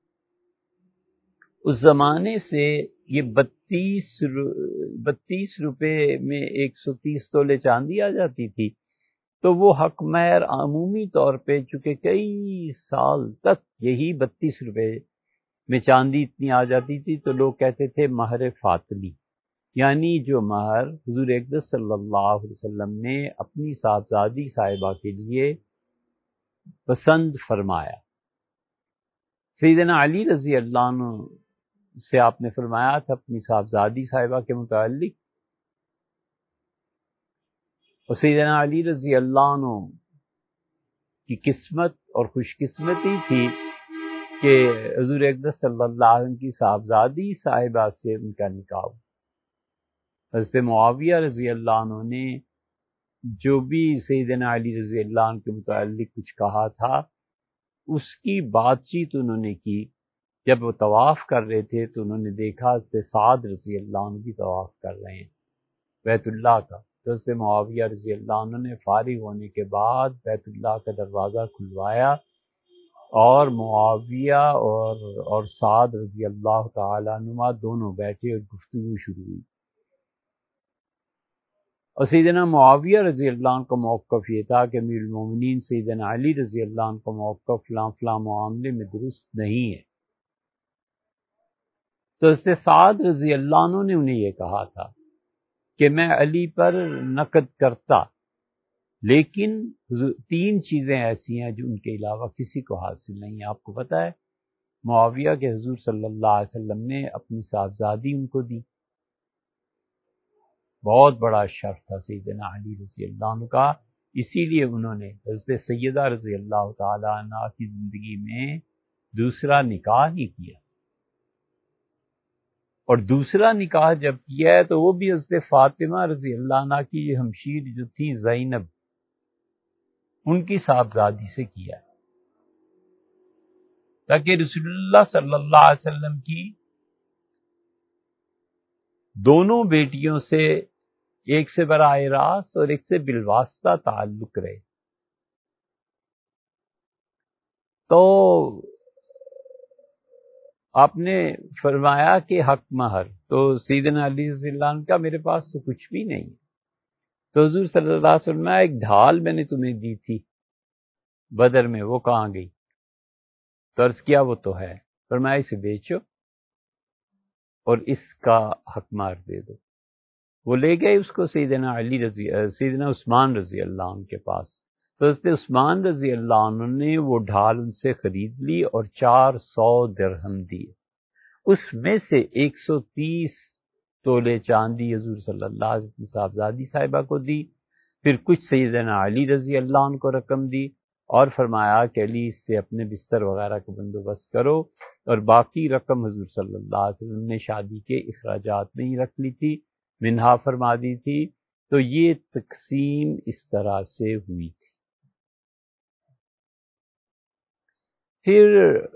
اس زمانے سے یہ بتیس بتیس روپے میں ایک سو تیس تولے چاندی آ جاتی تھی، تو وہ حق مہر عمومی طور پہ چونکہ کئی سال تک یہی بتیس روپے میں چاندی اتنی آ جاتی تھی، تو لوگ کہتے تھے مہر فاطمی، یعنی جو مہر حضور اقدس صلی اللہ علیہ وسلم نے اپنی صاحبزادی صاحبہ کے لیے پسند فرمایا۔ سیدنا علی رضی اللہ عنہ سے آپ نے فرمایا تھا اپنی صاحبزادی صاحبہ کے متعلق، اور سیدنا علی رضی اللہ عنہ کی قسمت اور خوش قسمتی تھی کہ حضور اقدس صلی اللہ علیہ وسلم کی صاحبزادی صاحبہ سے ان کا نکاح۔ حضرت معاویہ رضی اللہ عنہ نے جو بھی سیدنا علی رضی اللہ عنہ کے متعلق کچھ کہا تھا، اس کی بات چیت انہوں نے کی۔ جب وہ طواف کر رہے تھے تو انہوں نے دیکھا حضرت سعد رضی اللہ عنہ بھی طواف کر رہے ہیں بیت اللہ کا، تو حضرت معاویہ رضی اللہ عنہ نے فارغ ہونے کے بعد بیت اللہ کا دروازہ کھلوایا، اور معاویہ اور اور سعد رضی اللہ تعالی عنہما دونوں بیٹھے اور گفتگو شروع ہوئی۔ اور سیدنا معاویہ رضی اللہ عنہ کا موقف یہ تھا کہ امیر المومنین سیدنا علی رضی اللہ عنہ کا موقف فلاں فلاں معاملے میں درست نہیں ہے۔ تو حضرت سعد رضی اللہ عنہ نے انہیں یہ کہا تھا کہ میں علی پر نقد کرتا، لیکن تین چیزیں ایسی ہیں جو ان کے علاوہ کسی کو حاصل نہیں ہے۔ آپ کو پتہ ہے معاویہ کے حضور صلی اللہ علیہ وسلم نے اپنی صاحبزادی ان کو دی، بہت بڑا شرف تھا سیدنا علی رضی اللہ عنہ کا، اسی لیے انہوں نے حضرت سیدہ رضی اللہ تعالی عنہ کی زندگی میں دوسرا نکاح ہی کیا، اور دوسرا نکاح جب کیا ہے تو وہ بھی حضرت فاطمہ رضی اللہ عنہ کی ہمشیر جو تھی زینب، ان کی صاحبزادی سے کیا ہے، تاکہ رسول اللہ صلی اللہ علیہ وسلم کی دونوں بیٹیوں سے ایک سے براہ راست اور ایک سے بالواسطہ تعلق رہے۔ تو آپ نے فرمایا کہ حق مہر، تو سیدنا علی رضی اللہ عنہ کا میرے پاس تو کچھ بھی نہیں، تو حضور صلی اللہ علیہ وسلم ایک ڈھال میں نے تمہیں دی تھی بدر میں، وہ کہاں گئی؟ تو عرض کیا وہ تو ہے، فرمایا اسے بیچو اور اس کا حق مہر دے دو۔ وہ لے گئے اس کو سیدنا علی رضی سیدنا عثمان رضی اللہ عنہ کے پاس، تو حضرت عثمان رضی اللہ عنہ نے وہ ڈھال ان سے خرید لی اور چار سو درہم دیے، اس میں سے ایک سو تیس تولے چاندی حضور صلی اللہ علیہ وسلم صاحبزادی صاحبہ کو دی، پھر کچھ سیدنا علی رضی اللہ عنہ کو رقم دی اور فرمایا کہ علی اس سے اپنے بستر وغیرہ کا بندوبست کرو، اور باقی رقم حضور صلی اللہ علیہ وسلم نے شادی کے اخراجات میں ہی رکھ لی تھی، منہا فرما دی تھی۔ تو یہ تقسیم اس طرح سے ہوئی تھی۔ پھر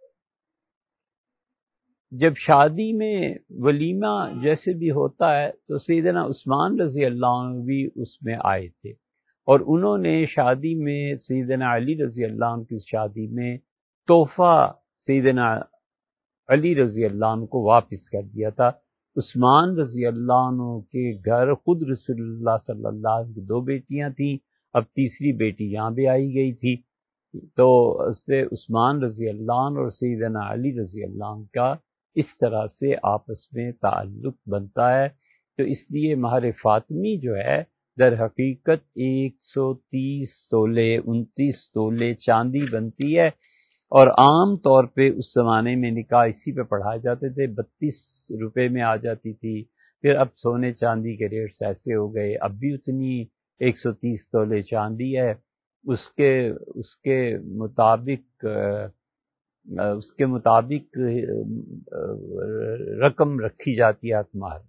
جب شادی میں ولیمہ جیسے بھی ہوتا ہے تو سیدنا عثمان رضی اللہ عنہ بھی اس میں آئے تھے، اور انہوں نے شادی میں سیدنا علی رضی اللہ عنہ کی شادی میں تحفہ سیدنا علی رضی اللہ عنہ کو واپس کر دیا تھا۔ عثمان رضی اللہ عنہ کے گھر خود رسول اللہ صلی اللہ علیہ وسلم کی دو بیٹیاں تھیں، اب تیسری بیٹی یہاں بھی آئی گئی تھی، تو اس سے عثمان رضی اللہ عنہ اور سیدنا علی رضی اللہ عنہ کا اس طرح سے آپس میں تعلق بنتا ہے۔ تو اس لیے مہر فاطمی جو ہے در حقیقت ایک سو تیس تولے انتیس تولے چاندی بنتی ہے، اور عام طور پہ اس زمانے میں نکاح اسی پہ پڑھائے جاتے تھے، بتیس روپے میں آ جاتی تھی، پھر اب سونے چاندی کے ریٹس ایسے ہو گئے، اب بھی اتنی ایک سو تیس تولے چاندی ہے، اس کے اس کے مطابق اس کے مطابق رقم رکھی جاتی ہے مہر۔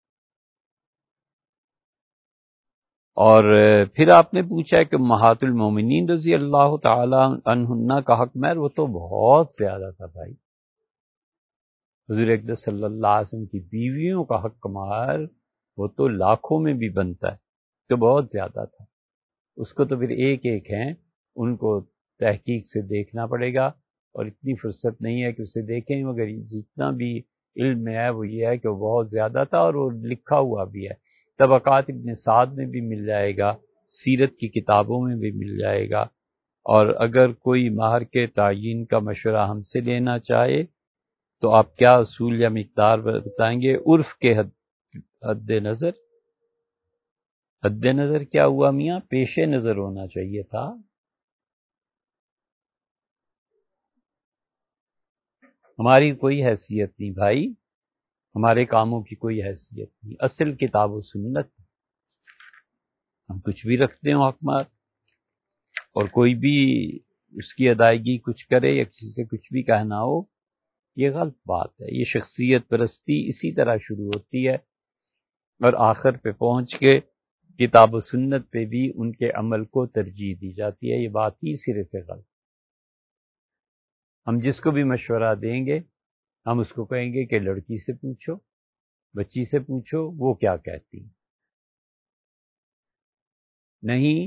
اور پھر آپ نے پوچھا ہے کہ امہات المومنین رضی اللہ تعالی عنہن کا حق مہر، وہ تو بہت زیادہ تھا بھائی، حضور اقدس صلی اللہ علیہ وسلم کی بیویوں کا حق مہر وہ تو لاکھوں میں بھی بنتا ہے، تو بہت زیادہ تھا، اس کو تو پھر ایک ایک ہیں، ان کو تحقیق سے دیکھنا پڑے گا، اور اتنی فرصت نہیں ہے کہ اسے دیکھیں، مگر جتنا بھی علم میں ہے وہ یہ ہے کہ وہ بہت زیادہ تھا، اور وہ لکھا ہوا بھی ہے، طبقات ابن سعد میں بھی مل جائے گا، سیرت کی کتابوں میں بھی مل جائے گا، اور اگر کوئی مہر کے تعین کا مشورہ ہم سے لینا چاہے تو آپ کیا اصول یا مقدار بتائیں گے؟ عرف کے حد حد نظر حد نظر کیا ہوا میاں؟ پیش نظر ہونا چاہیے تھا۔ ہماری کوئی حیثیت نہیں بھائی، ہمارے کاموں کی کوئی حیثیت نہیں، اصل کتاب و سنت، ہم کچھ بھی رکھتے ہوں حکمات، اور کوئی بھی اس کی ادائیگی کچھ کرے یا کسی سے کچھ بھی کہنا ہو، یہ غلط بات ہے۔ یہ شخصیت پرستی اسی طرح شروع ہوتی ہے، اور آخر پہ پہنچ کے کتاب و سنت پہ بھی ان کے عمل کو ترجیح دی جاتی ہے، یہ بات ہی سرے سے غلط۔ ہم جس کو بھی مشورہ دیں گے ہم اس کو کہیں گے کہ لڑکی سے پوچھو، بچی سے پوچھو وہ کیا کہتی، نہیں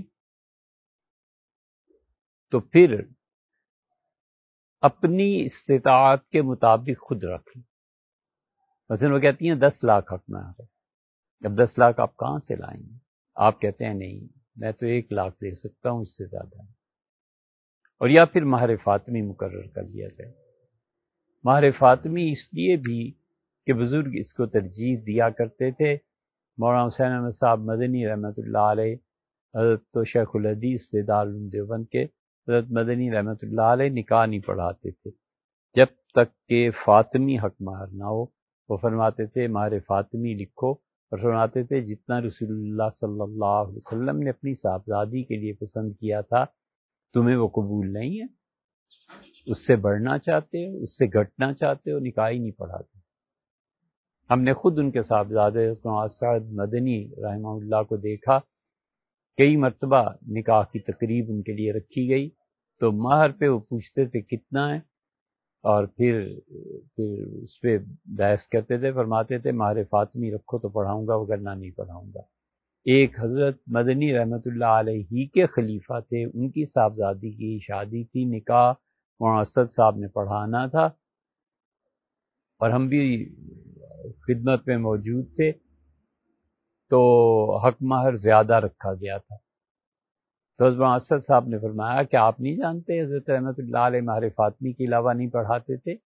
تو پھر اپنی استطاعت کے مطابق خود رکھ لیں۔ مثلا وہ کہتی ہیں دس لاکھ حق میں آ رہا ہے، اب دس لاکھ آپ کہاں سے لائیں گے؟ آپ کہتے ہیں نہیں میں تو ایک لاکھ دے سکتا ہوں، اس سے زیادہ، اور یا پھر مہر فاطمی مقرر کر لیا جائے۔ مہر فاطمی اس لیے بھی کہ بزرگ اس کو ترجیح دیا کرتے تھے۔ مولانا حسین احمد صاحب مدنی رحمۃ اللہ علیہ، حضرت تو شیخ الحدیث تھے دارالعلوم دیوبند کے، حضرت مدنی رحمۃ اللہ علیہ نکاح نہیں پڑھاتے تھے جب تک کہ فاطمی حق مہر نہ ہو۔ وہ فرماتے تھے مہر فاطمی لکھو، اور فرماتے تھے جتنا رسول اللہ صلی اللہ علیہ وسلم نے اپنی صاحبزادی کے لیے پسند کیا تھا تمہیں وہ قبول نہیں ہے، اس سے بڑھنا چاہتے ہو، اس سے گھٹنا چاہتے ہو، نکاح ہی نہیں پڑھاتے۔ ہم نے خود ان کے صاحبزادے سعد مدنی رحمہ اللہ کو دیکھا، کئی مرتبہ نکاح کی تقریب ان کے لیے رکھی گئی تو مہر پہ وہ پوچھتے تھے کتنا ہے، اور پھر پھر اس پہ بحث کرتے تھے، فرماتے تھے مہر فاطمی رکھو تو پڑھاؤں گا وگرنہ نہیں پڑھاؤں گا۔ ایک حضرت مدنی رحمۃ اللہ علیہ ہی کے خلیفہ تھے، ان کی صاحبزادی کی شادی تھی، نکاح مولانا اسد صاحب نے پڑھانا تھا، اور ہم بھی خدمت میں موجود تھے، تو حق مہر زیادہ رکھا گیا تھا۔ تو حضرت اسد صاحب نے فرمایا کہ آپ نہیں جانتے حضرت رحمت اللہ علیہ مہر فاطمی کے علاوہ نہیں پڑھاتے تھے؟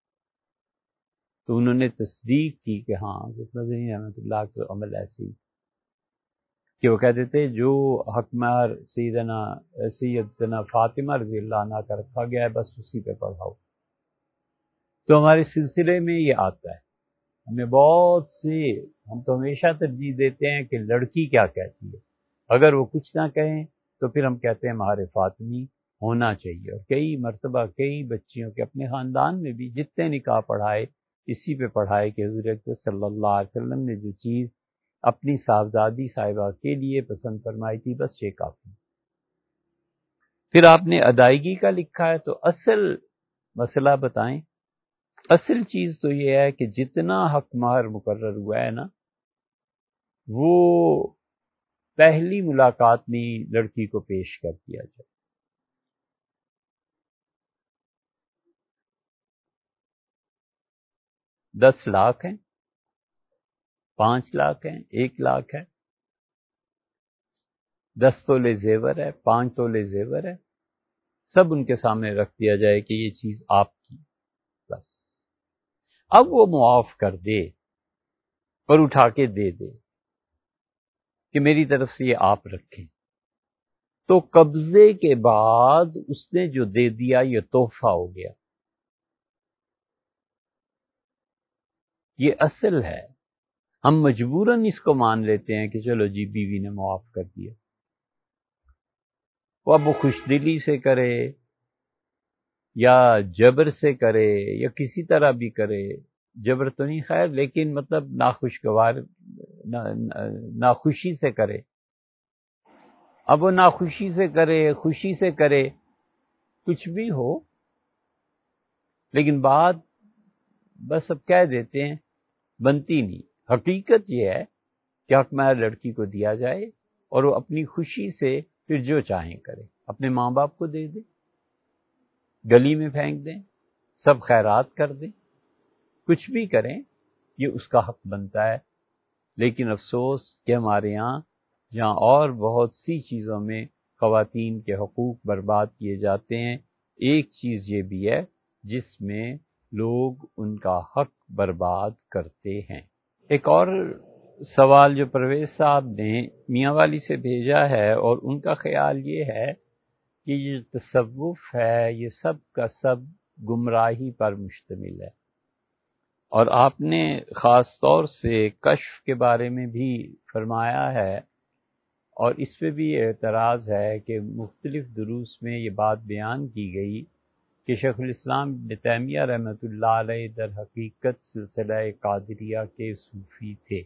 تو انہوں نے تصدیق کی کہ ہاں حضرت مدنی رحمت اللہ کا عمل ایسی کہ وہ کہتے تھے جو حق مہر سیدنا سیدنا فاطمہ رضی اللہ عنہ کا رکھا گیا ہے بس اسی پہ پڑھاؤ۔ تو ہمارے سلسلے میں یہ آتا ہے، ہمیں بہت سے، ہم تو ہمیشہ ترجیح دیتے ہیں کہ لڑکی کیا کہتی ہے، اگر وہ کچھ نہ کہیں تو پھر ہم کہتے ہیں مہر فاطمی ہونا چاہیے۔ اور کئی مرتبہ کئی بچیوں کے اپنے خاندان میں بھی جتنے نکاح پڑھائے اسی پہ پڑھائے کہ حضور اکرم صلی اللہ علیہ وسلم نے جو چیز اپنی صاحبزادی صاحبہ کے لیے پسند فرمائی تھی بس یہ کافی۔ پھر آپ نے ادائیگی کا لکھا ہے، تو اصل مسئلہ بتائیں؟ اصل چیز تو یہ ہے کہ جتنا حق مہر مقرر ہوا ہے نا، وہ پہلی ملاقات میں لڑکی کو پیش کر دیا جائے۔ دس لاکھ ہیں، پانچ لاکھ ہیں، ایک لاکھ ہے، دس تولے زیور ہے، پانچ تولے زیور ہے، سب ان کے سامنے رکھ دیا جائے کہ یہ چیز آپ کی، بس اب وہ معاف کر دے اور اٹھا کے دے دے کہ میری طرف سے یہ آپ رکھیں، تو قبضے کے بعد اس نے جو دے دیا یہ تحفہ ہو گیا، یہ اصل ہے۔ ہم مجبوراً اس کو مان لیتے ہیں کہ چلو جی بیوی نے معاف کر دیا، وہ اب وہ خوش دلی سے کرے یا جبر سے کرے یا کسی طرح بھی کرے، جبر تو نہیں خیر، لیکن مطلب ناخوشگوار ناخوشی سے کرے، اب وہ ناخوشی سے کرے خوشی سے کرے کچھ بھی ہو، لیکن بات بس اب کہہ دیتے ہیں بنتی نہیں۔ حقیقت یہ ہے کہ حق مہر لڑکی کو دیا جائے اور وہ اپنی خوشی سے پھر جو چاہیں کرے، اپنے ماں باپ کو دے دے، گلی میں پھینک دیں، سب خیرات کر دیں، کچھ بھی کریں، یہ اس کا حق بنتا ہے۔ لیکن افسوس کہ ہمارے یہاں جہاں اور بہت سی چیزوں میں خواتین کے حقوق برباد کیے جاتے ہیں، ایک چیز یہ بھی ہے جس میں لوگ ان کا حق برباد کرتے ہیں۔ ایک اور سوال جو پرویز صاحب نے میاں والی سے بھیجا ہے، اور ان کا خیال یہ ہے کہ یہ تصوف ہے یہ سب کا سب گمراہی پر مشتمل ہے، اور آپ نے خاص طور سے کشف کے بارے میں بھی فرمایا ہے، اور اس پہ بھی اعتراض ہے کہ مختلف دروس میں یہ بات بیان کی گئی کہ شیخ الاسلام ابن تیمیہ رحمۃ اللہ علیہ در حقیقت سلسلہ قادریہ کے صوفی تھے،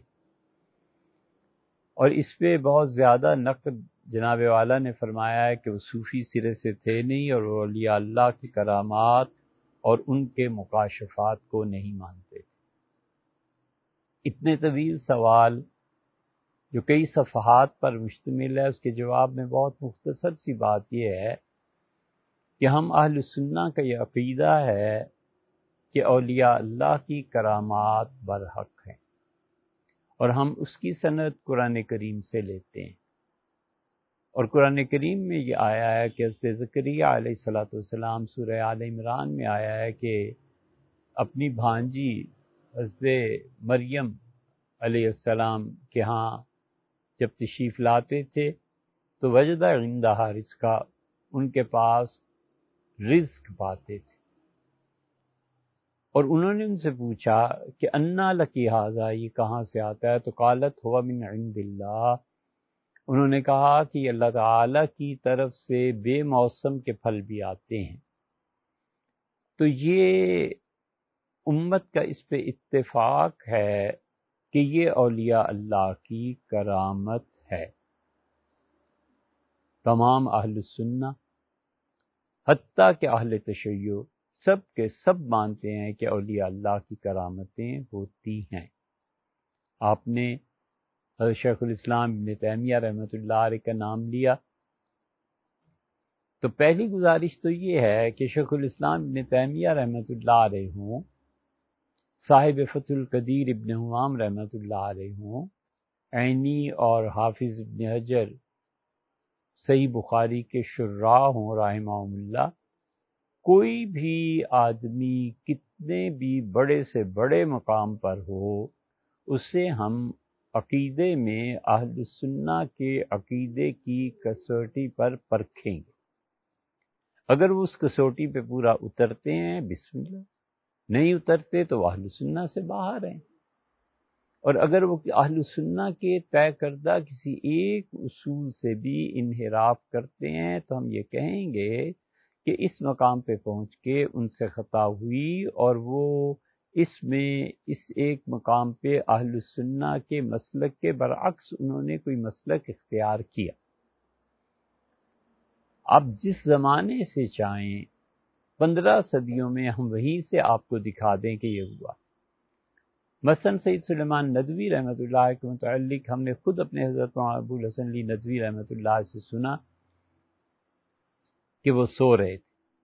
اور اس پہ بہت زیادہ نقد جناب والا نے فرمایا ہے کہ وہ صوفی سرے سے تھے نہیں، اور وہ اولیاء اللہ کی کرامات اور ان کے مکاشفات کو نہیں مانتے تھے۔ اتنے طویل سوال جو کئی صفحات پر مشتمل ہے، اس کے جواب میں بہت مختصر سی بات یہ ہے کہ ہم اہل سنہ کا یہ عقیدہ ہے کہ اولیاء اللہ کی کرامات برحق ہیں، اور ہم اس کی سند قرآن کریم سے لیتے ہیں، اور قرآن کریم میں یہ آیا ہے کہ حضرت زکریا علیہ الصلوۃ والسلام سورہ آل عمران میں آیا ہے کہ اپنی بھانجی حضرت مریم علیہ السلام کے ہاں جب تشریف لاتے تھے تو وجدہ عندہا رزقا، ان کے پاس رزق پاتے تھے، اور انہوں نے ان سے پوچھا کہ انا لکی ھذا، یہ کہاں سے آتا ہے؟ تو قالت ہوا من عند اللہ، انہوں نے کہا کہ یہ اللہ تعالی کی طرف سے بے موسم کے پھل بھی آتے ہیں۔ تو یہ امت کا اس پہ اتفاق ہے کہ یہ اولیاء اللہ کی کرامت ہے، تمام اہل سنہ حتیٰ کہ اہل تشیع سب کے سب مانتے ہیں کہ اولیاء اللہ کی کرامتیں ہوتی ہیں۔ آپ نے حضرت شیخ الاسلام ابن تیمیہ رحمۃ اللہ علیہ کا نام لیا، تو پہلی گزارش تو یہ ہے کہ شیخ الاسلام ابن تیمیہ رحمۃ اللہ علیہ ہوں، صاحب فتح القدیر ابن حمام رحمۃ اللہ علیہ ہوں، عینی اور حافظ ابن حجر صحیح بخاری کے شراح ہوں رحمہم اللہ، کوئی بھی آدمی کتنے بھی بڑے سے بڑے مقام پر ہو، اسے ہم عقیدے میں اہل سنہ کے عقیدے کی کسوٹی پر پرکھیں گے۔ اگر وہ اس کسوٹی پہ پورا اترتے ہیں بسم اللہ، نہیں اترتے تو وہ اہل سنہ سے باہر ہیں۔ اور اگر وہ اہل سنہ کے طے کردہ کسی ایک اصول سے بھی انحراف کرتے ہیں تو ہم یہ کہیں گے کہ اس مقام پہ پہنچ کے ان سے خطا ہوئی، اور وہ اس میں اس ایک مقام پہ اہل سنہ کے مسلک کے برعکس انہوں نے کوئی مسلک اختیار کیا۔ اب جس زمانے سے چاہیں پندرہ صدیوں میں ہم وہیں سے آپ کو دکھا دیں کہ یہ ہوا۔ مثلا سید سلیمان ندوی رحمۃ اللہ کے متعلق ہم نے خود اپنے حضرت ابو الحسن علی ندوی رحمۃ اللہ سے سنا کہ وہ سو رہے تھے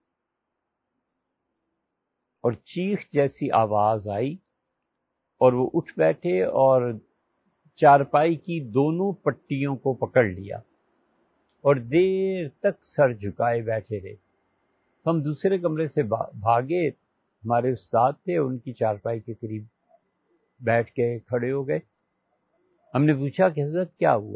اور چیخ جیسی آواز آئی اور وہ اٹھ بیٹھے اور چارپائی کی دونوں پٹیوں کو پکڑ لیا اور دیر تک سر جھکائے بیٹھے رہے۔ ہم دوسرے کمرے سے بھاگے، ہمارے استاد تھے، ان کی چارپائی کے قریب بیٹھ کے کھڑے ہو گئے۔ ہم نے پوچھا کہ حضرت کیا ہوا؟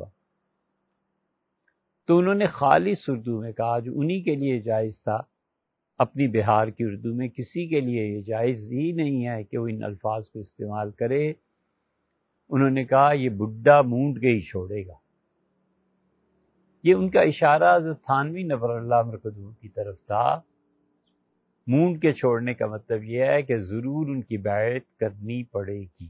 تو انہوں نے خالص اردو میں کہا، جو انہی کے لیے جائز تھا، اپنی بہار کی اردو میں، کسی کے لیے یہ جائز ہی نہیں ہے کہ وہ ان الفاظ کو استعمال کرے۔ انہوں نے کہا یہ بڈھا مونڈ کے ہی چھوڑے گا۔ یہ ان کا اشارہ حضرت تھانوی نور اللہ مرکزہ کی طرف تھا۔ مونڈ کے چھوڑنے کا مطلب یہ ہے کہ ضرور ان کی بیعت کرنی پڑے گی۔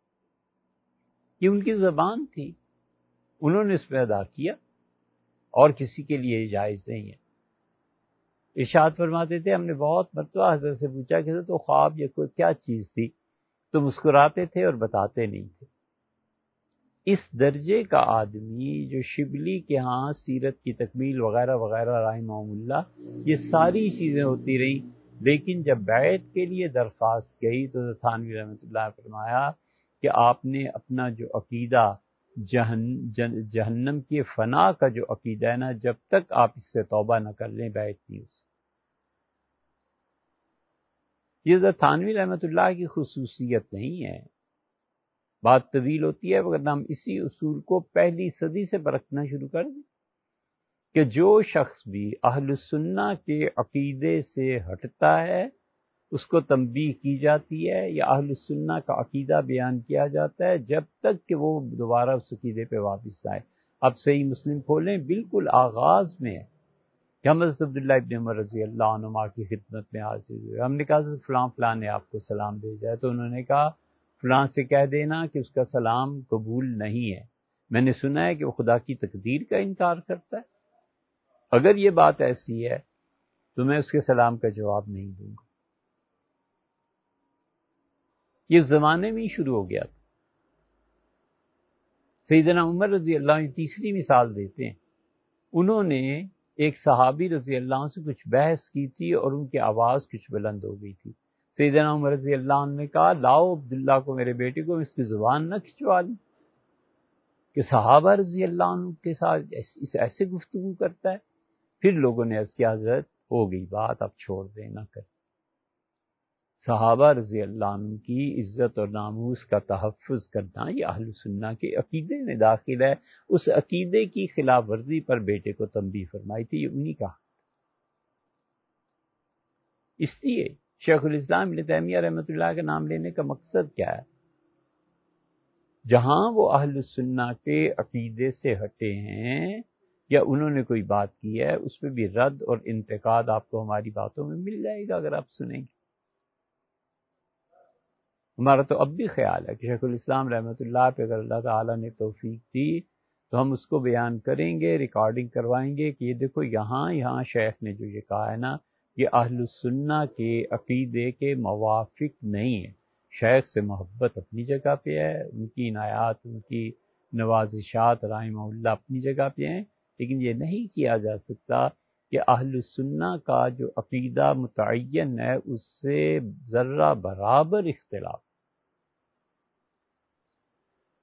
یہ ان کی زبان تھی، انہوں نے اس میں ادا کیا، اور کسی کے لیے یہ جائز نہیں ہے۔ ارشاد فرماتے تھے، ہم نے بہت مرتبہ حضرت سے پوچھا کہ حضرت وہ خواب یہ کوئی کیا چیز تھی، تو مسکراتے تھے اور بتاتے نہیں تھے۔ اس درجے کا آدمی جو شبلی کے ہاں سیرت کی تکمیل وغیرہ وغیرہ رحمہم اللہ، یہ ساری چیزیں ہوتی رہیں، لیکن جب بیعت کے لیے درخواست گئی تو تھانوی رحمۃ اللہ نے فرمایا کہ آپ نے اپنا جو عقیدہ جہن جن جہنم کی فنا کا جو عقیدہ ہے نا، جب تک آپ اس سے توبہ نہ کر لیں بیعت نہیں اس۔ یہ حضرت تھانوی رحمۃ اللہ کی خصوصیت نہیں ہے، بات طویل ہوتی ہے، مگر ہم اسی اصول کو پہلی صدی سے پرکھنا شروع کر دیں کہ جو شخص بھی اہل سنہ کے عقیدے سے ہٹتا ہے اس کو تنبیہ کی جاتی ہے یا اہل سنہ کا عقیدہ بیان کیا جاتا ہے، جب تک کہ وہ دوبارہ اس عقیدے پہ واپس آئے۔ اب صحیح مسلم کھولیں، بالکل آغاز میں ہے کہ ہم حضرت عبداللہ ابن عمر رضی اللہ عنہما کی خدمت میں حاضر ہوئے۔ ہم نے کہا حضرت فلاں فلاں نے آپ کو سلام بھیجا ہے، تو انہوں نے کہا فلاں سے کہہ دینا کہ اس کا سلام قبول نہیں ہے، میں نے سنا ہے کہ وہ خدا کی تقدیر کا انکار کرتا ہے۔ اگر یہ بات ایسی ہے تو میں اس کے سلام کا جواب نہیں دوں گا۔ یہ زمانے میں ہی شروع ہو گیا تھا۔ سیدنا عمر رضی اللہ عنہ تیسری مثال دیتے ہیں، انہوں نے ایک صحابی رضی اللہ عنہ سے کچھ بحث کی تھی اور ان کی آواز کچھ بلند ہو گئی تھی۔ سیدنا عمر رضی اللہ عنہ نے کہا لاؤ عبداللہ کو، میرے بیٹے کو، اس کی زبان نہ کھچوا لوں کہ صحابہ رضی اللہ عنہ کے ساتھ اس ایسے گفتگو کرتا ہے۔ پھر لوگوں نے عرض کیا حضرت ہو گئی بات، اب چھوڑ دیں، نہ کر۔ صحابہ رضی اللہ عنہ کی عزت اور ناموس کا تحفظ کرنا یہ اہل سنہ کے عقیدے میں داخل ہے۔ اس عقیدے کی خلاف ورزی پر بیٹے کو تنبیہ فرمائی تھی، یہ انہی کا۔ اس لیے شیخ الاسلام ابن تیمیہ رحمۃ اللہ کا نام لینے کا مقصد کیا ہے؟ جہاں وہ اہل سنہ کے عقیدے سے ہٹے ہیں یا انہوں نے کوئی بات کی ہے، اس پہ بھی رد اور انتقاد آپ کو ہماری باتوں میں مل جائے گا اگر آپ سنیں گے۔ ہمارا تو اب بھی خیال ہے کہ شیخ الاسلام رحمۃ اللہ پہ اگر اللہ تعالیٰ نے توفیق دی تو ہم اس کو بیان کریں گے، ریکارڈنگ کروائیں گے کہ یہ دیکھو یہاں یہاں شیخ نے جو یہ کہا ہے نا، یہ اہل سنہ کے عقیدے کے موافق نہیں ہے۔ شیخ سے محبت اپنی جگہ پہ ہے، ان کی عنایات، ان کی نوازشات رحمہ اللہ اپنی جگہ پہ ہیں، لیکن یہ نہیں کیا جا سکتا کہ اہل سنہ کا جو عقیدہ متعین ہے اس سے ذرہ برابر اختلاف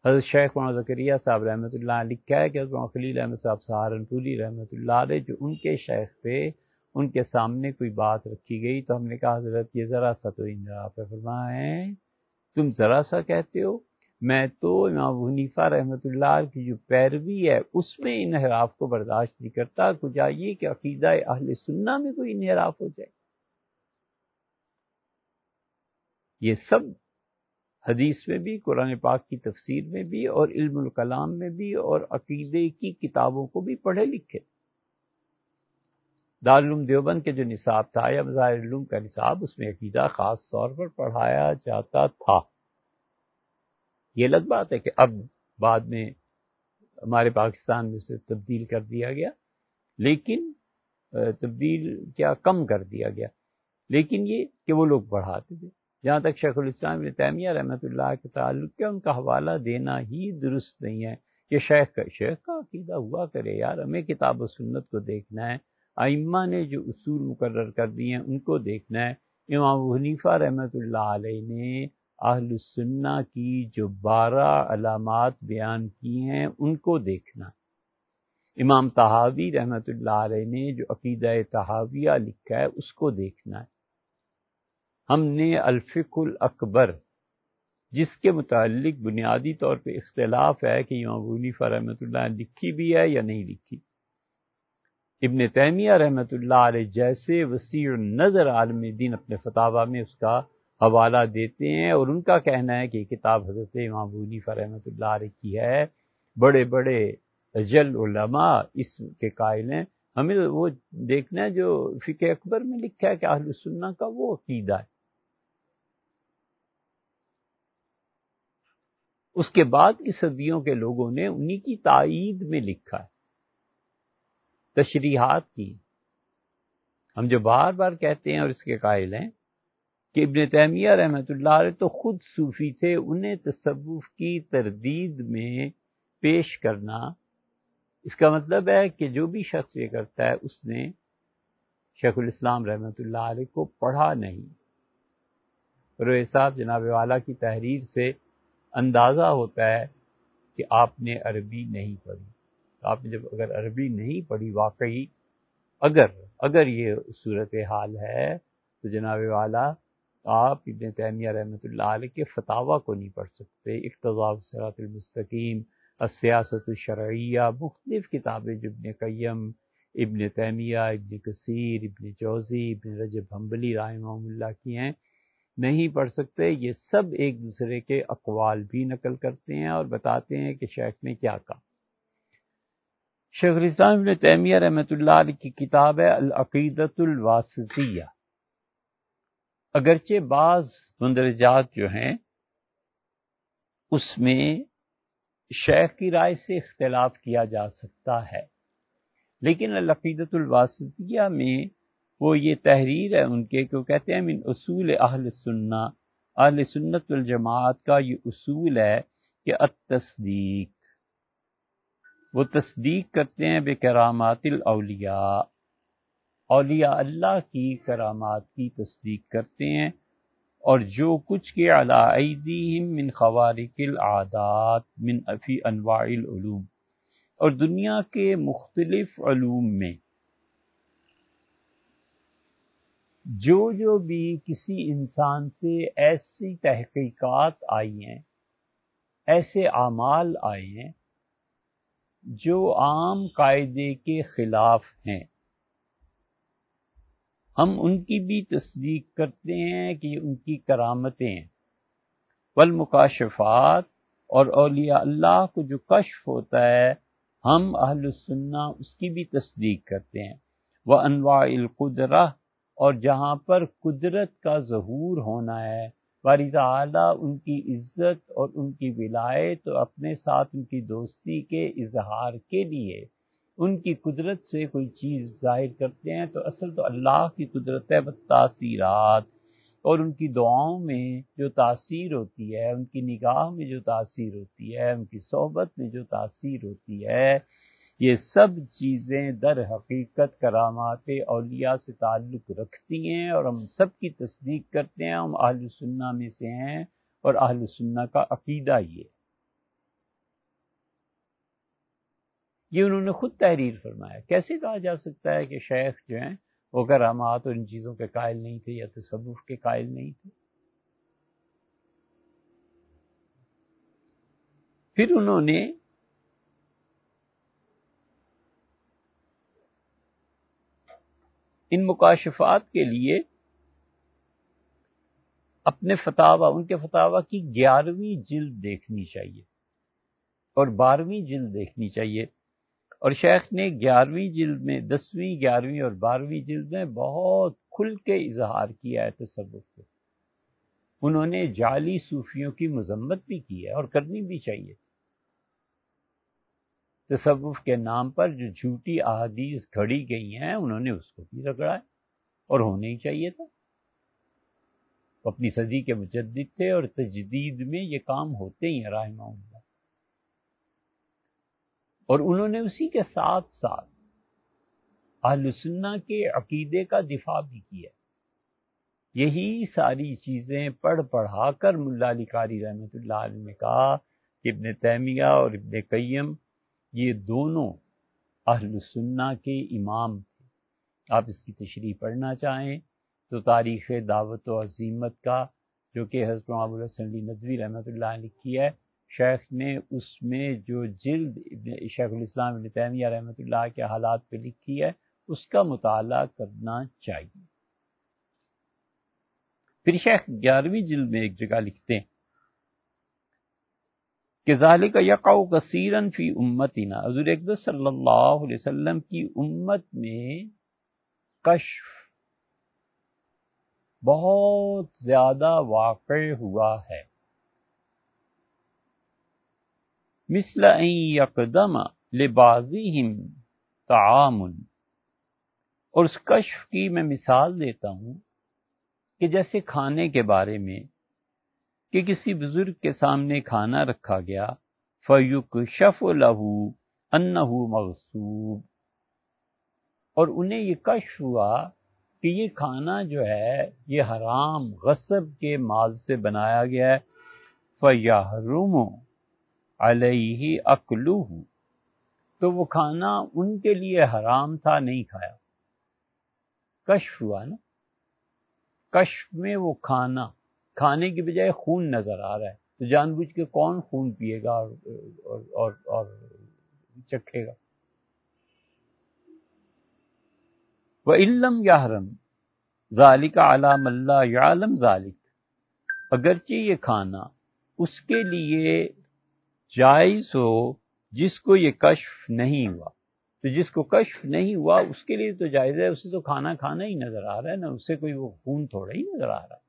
حضرت شیخ مولانا زکریا صاحب رحمۃ اللہ علیہ لکھا ہے کہ حضرت مولانا خلیل احمد صاحب سہارنپوری رحمۃ اللہ علیہ جو ان کے شیخ تھے، ان کے سامنے کوئی بات رکھی گئی تو ہم نے کہا حضرت یہ ذرا سا تو انحراف ہے۔ فرمائیں تم ذرا سا کہتے ہو، میں تو امام ابو حنیفہ رحمۃ اللہ علیہ کی جو پیروی ہے اس میں انحراف کو برداشت نہیں کرتا، کچھ آئیے کہ عقیدہ اہل سنہ میں کوئی انحراف ہو جائے۔ یہ سب حدیث میں بھی، قرآن پاک کی تفسیر میں بھی، اور علم الکلام میں بھی، اور عقیدے کی کتابوں کو بھی پڑھے لکھے۔ دارالعلوم دیوبند کے جو نصاب تھا یا مظاہر علوم کا نصاب، اس میں عقیدہ خاص طور پر پڑھایا جاتا تھا۔ یہ الگ بات ہے کہ اب بعد میں ہمارے پاکستان میں سے تبدیل کر دیا گیا، لیکن تبدیل کیا کم کر دیا گیا، لیکن یہ کہ وہ لوگ پڑھاتے تھے۔ جہاں تک شیخ الاسلام ابن تیمیہ رحمۃ اللہ کے تعلق ہے، ان کا حوالہ دینا ہی درست نہیں ہے کہ شیخ کا شیخ کا عقیدہ ہوا کرے یار، ہمیں کتاب و سنت کو دیکھنا ہے، ائمہ نے جو اصول مقرر کر دیے ہیں ان کو دیکھنا ہے۔ امام ابو حنیفہ رحمۃ اللہ علیہ نے اہل السنہ کی جو بارہ علامات بیان کی ہیں ان کو دیکھنا ہے۔ امام طحاوی رحمۃ اللہ علیہ نے جو عقیدہ طحاویہ لکھا ہے اس کو دیکھنا ہے۔ ہم نے الفقہ الاکبر، جس کے متعلق بنیادی طور پہ اختلاف ہے کہ امام ابو حنیفہ رحمۃ اللہ نے لکھی بھی ہے یا نہیں لکھی، ابن تیمیہ رحمۃ اللہ علیہ جیسے وسیع النظر عالم دین اپنے فتاویٰ میں اس کا حوالہ دیتے ہیں، اور ان کا کہنا ہے کہ یہ کتاب حضرت امام ابو حنیفہ رحمۃ اللہ علیہ کی ہے۔ بڑے بڑے اجل علماء اس کے قائل ہیں۔ ہمیں وہ دیکھنا ہے جو فقہ اکبر میں لکھا ہے کہ اہل سنہ کا وہ عقیدہ ہے۔ اس کے بعد کی صدیوں کے لوگوں نے انہی کی تائید میں لکھا ہے، تشریحات کی۔ ہم جو بار بار کہتے ہیں اور اس کے قائل ہیں کہ ابن تیمیہ رحمۃ اللہ علیہ تو خود صوفی تھے، انہیں تصوف کی تردید میں پیش کرنا، اس کا مطلب ہے کہ جو بھی شخص یہ کرتا ہے اس نے شیخ الاسلام رحمۃ اللہ علیہ کو پڑھا نہیں۔ روح صاحب جناب والا کی تحریر سے اندازہ ہوتا ہے کہ آپ نے عربی نہیں پڑھی۔ آپ نے جب اگر عربی نہیں پڑھی واقعی، اگر اگر یہ صورتحال ہے تو جناب والا آپ ابن تیمیہ رحمۃ اللہ علیہ کے فتاویٰ کو نہیں پڑھ سکتے۔ اقتضاء الصراط المستقیم، السیاست الشرعیہ، مختلف کتابیں جو ابن قیم، ابن تیمیہ، ابن کثیر، ابن جوزی، ابن رجب حنبلی رحمہ اللہ کی ہیں، نہیں پڑھ سکتے۔ یہ سب ایک دوسرے کے اقوال بھی نقل کرتے ہیں اور بتاتے ہیں کہ شیخ نے کیا کہا۔ شیخ الاسلام ابن تیمیہ رحمۃ اللہ علیہ کی کتاب ہے العقیدۃ الواسطیہ۔ اگرچہ بعض مندرجات جو ہیں اس میں شیخ کی رائے سے اختلاف کیا جا سکتا ہے، لیکن العقیدۃ الواسطیہ میں وہ یہ تحریر ہے ان کے کہ وہ کہتے ہیں من اصول اہل سنہ، اہل سنت والجماعت کا یہ اصول ہے کہ التصدیق، وہ تصدیق کرتے ہیں بکرامات الاولیاء، اولیاء اللہ کی کرامات کی تصدیق کرتے ہیں، اور جو کچھ کہ علی ایدیہم من خوارق العادات من فی انواع العلوم، اور دنیا کے مختلف علوم میں جو جو بھی کسی انسان سے ایسی تحقیقات آئی ہیں، ایسے اعمال آئے ہیں جو عام قاعدے کے خلاف ہیں، ہم ان کی بھی تصدیق کرتے ہیں کہ ان کی کرامتیں ہیں۔ والمکاشفات، اور اولیاء اللہ کو جو کشف ہوتا ہے ہم اہل السنہ اس کی بھی تصدیق کرتے ہیں۔ وانواع القدرہ، اور جہاں پر قدرت کا ظہور ہونا ہے، باری تعالیٰ ان کی عزت اور ان کی ولایت اور اپنے ساتھ ان کی دوستی کے اظہار کے لیے ان کی قدرت سے کوئی چیز ظاہر کرتے ہیں، تو اصل تو اللہ کی قدرت ہے بالتاثیرات، اور ان کی دعاؤں میں جو تاثیر ہوتی ہے، ان کی نگاہ میں جو تاثیر ہوتی ہے، ان کی صحبت میں جو تاثیر ہوتی ہے، یہ سب چیزیں در حقیقت کرامات اولیاء سے تعلق رکھتی ہیں، اور ہم سب کی تصدیق کرتے ہیں۔ ہم اہل سنہ میں سے ہیں اور اہل سنہ کا عقیدہ یہ ہے۔ یہ انہوں نے خود تحریر فرمایا. کیسے کہا جا سکتا ہے کہ شیخ جو ہیں وہ کرامات اور ان چیزوں کے قائل نہیں تھے یا تصوف کے قائل نہیں تھے؟ پھر انہوں نے ان مکاشفات کے لیے اپنے فتاوی، ان کے فتاوی کی گیارہویں جلد دیکھنی چاہیے اور بارہویں جلد دیکھنی چاہیے. اور شیخ نے گیارہویں جلد میں، دسویں، گیارہویں اور بارہویں جلد میں بہت کھل کے اظہار کیا ہے تصوف کو. انہوں نے جعلی صوفیوں کی مذمت بھی کی ہے اور کرنی بھی چاہیے. تصوف کے نام پر جو جھوٹی احادیث گھڑی گئی ہیں انہوں نے اس کو بھی رگڑا ہے اور ہونا ہی چاہیے تھا. اپنی صدی کے مجدد تھے اور تجدید میں یہ کام ہوتے ہی ہیں رحمہ اللہ. اور انہوں نے اسی کے ساتھ ساتھ اہل سنہ کے عقیدے کا دفاع بھی کیا. یہی ساری چیزیں پڑھ پڑھا کر ملا علی قاری رحمۃ اللہ علیہ نے کہا کہ ابن تیمیہ اور ابن قیم یہ دونوں اہل سنہ کے امام تھے. آپ اس کی تشریح پڑھنا چاہیں تو تاریخ دعوت و عزیمت کا، جو کہ حضرت ابو الحسن علی ندوی رحمۃ اللہ علیہ لکھی ہے، شیخ نے اس میں جو جلد شیخ الاسلام ابن تیمیہ رحمۃ اللہ کے حالات پہ لکھی ہے اس کا مطالعہ کرنا چاہیے. پھر شیخ گیارہویں جلد میں ایک جگہ لکھتے ہیں کہ ذالک یقع کثیرا فی امتنا، حضور اقدس صلی اللہ علیہ وسلم کی امت میں کشف بہت زیادہ واقع ہوا ہے. مثل ان یقدم لبعضهم طعام، اور اس کشف کی میں مثال دیتا ہوں کہ جیسے کھانے کے بارے میں کہ کسی بزرگ کے سامنے کھانا رکھا گیا، فَيُكْشَفُ لَهُ أَنَّهُ مَغْصُوبٌ، اور انہیں یہ کشف ہوا کہ یہ کھانا جو ہے یہ حرام غصب کے مال سے بنایا گیا ہے. فَيَحْرُمُ عَلَيْهِ أَكْلُهُ، تو وہ کھانا ان کے لیے حرام تھا، نہیں کھایا. کشف ہوا نا، کشف میں وہ کھانا کھانے کی بجائے خون نظر آ رہا ہے، تو جان بوجھ کے کون خون پیے گا اور اور اور, اور چکھے گا. وَإِن لَّمْ يَحْرَمْ ذَلِكَ عَلَىٰ مَن لَّا يَعْلَمْ ذَلِكَ، اگرچہ یہ کھانا اس کے لیے جائز ہو جس کو یہ کشف نہیں ہوا، تو جس کو کشف نہیں ہوا اس کے لیے تو جائز ہے، اسے تو کھانا کھانا ہی نظر آ رہا ہے نا، اس سے کوئی وہ خون تھوڑا ہی نظر آ رہا ہے.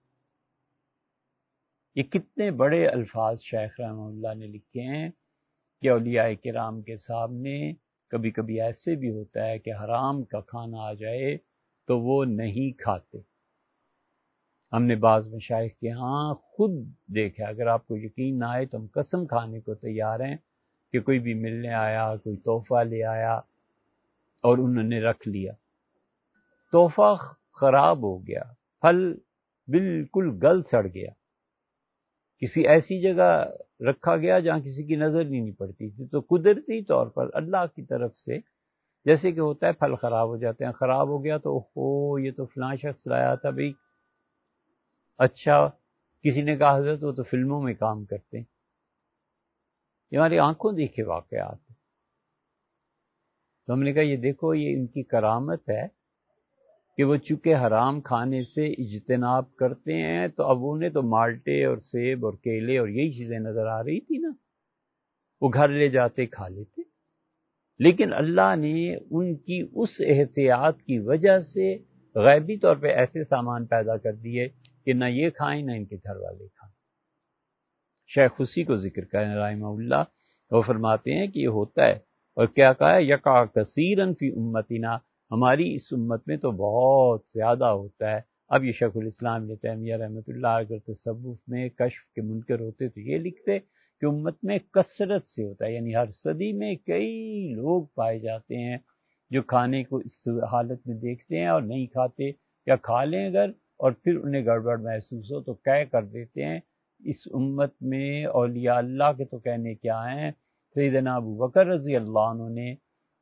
یہ کتنے بڑے الفاظ شیخ رحمہ اللہ نے لکھے ہیں کہ اولیاء کرام کے سامنے کبھی کبھی ایسے بھی ہوتا ہے کہ حرام کا کھانا آ جائے تو وہ نہیں کھاتے. ہم نے بعض مشائخ کے ہاں خود دیکھا، اگر آپ کو یقین نہ آئے تو ہم قسم کھانے کو تیار ہیں کہ کوئی بھی ملنے آیا، کوئی تحفہ لے آیا اور انہوں نے رکھ لیا، تحفہ خراب ہو گیا، پھل بالکل گل سڑ گیا، کسی ایسی جگہ رکھا گیا جہاں کسی کی نظر نہیں, نہیں پڑتی تھی، تو قدرتی طور پر اللہ کی طرف سے جیسے کہ ہوتا ہے پھل خراب ہو جاتے ہیں. خراب ہو گیا تو اوہ یہ تو فلاں شخص لایا تھا بھئی. اچھا کسی نے کہا حضرت وہ تو فلموں میں کام کرتے ہیں. یہ ہماری آنکھوں دیکھے واقعات ہیں. تو ہم نے کہا یہ دیکھو یہ ان کی کرامت ہے کہ وہ چونکہ حرام کھانے سے اجتناب کرتے ہیں، تو اب انہیں تو مالٹے اور سیب اور کیلے اور یہی چیزیں نظر آ رہی تھی نا، وہ گھر لے جاتے کھا لیتے. لیکن اللہ نے ان کی اس احتیاط کی وجہ سے غیبی طور پہ ایسے سامان پیدا کر دیے کہ نہ یہ کھائیں نہ ان کے گھر والے کھائیں. شیخ اسی کو ذکر کریں رحمہ اللہ، وہ فرماتے ہیں کہ یہ ہوتا ہے. اور کیا کہا ہے، یقع کثیرا فی امتنا، ہماری اس امت میں تو بہت زیادہ ہوتا ہے. اب یہ شیخ الاسلام ابن تیمیہ رحمۃ اللہ اگر تصوف میں کشف کے منکر ہوتے تو یہ لکھتے کہ امت میں کثرت سے ہوتا ہے، یعنی ہر صدی میں کئی لوگ پائے جاتے ہیں جو کھانے کو اس حالت میں دیکھتے ہیں اور نہیں کھاتے، یا کھا لیں اگر اور پھر انہیں گڑبڑ محسوس ہو تو کہہ کر دیتے ہیں. اس امت میں اولیاء اللہ کے تو کہنے کیا ہیں، سیدنا ابو بکر رضی اللہ عنہ نے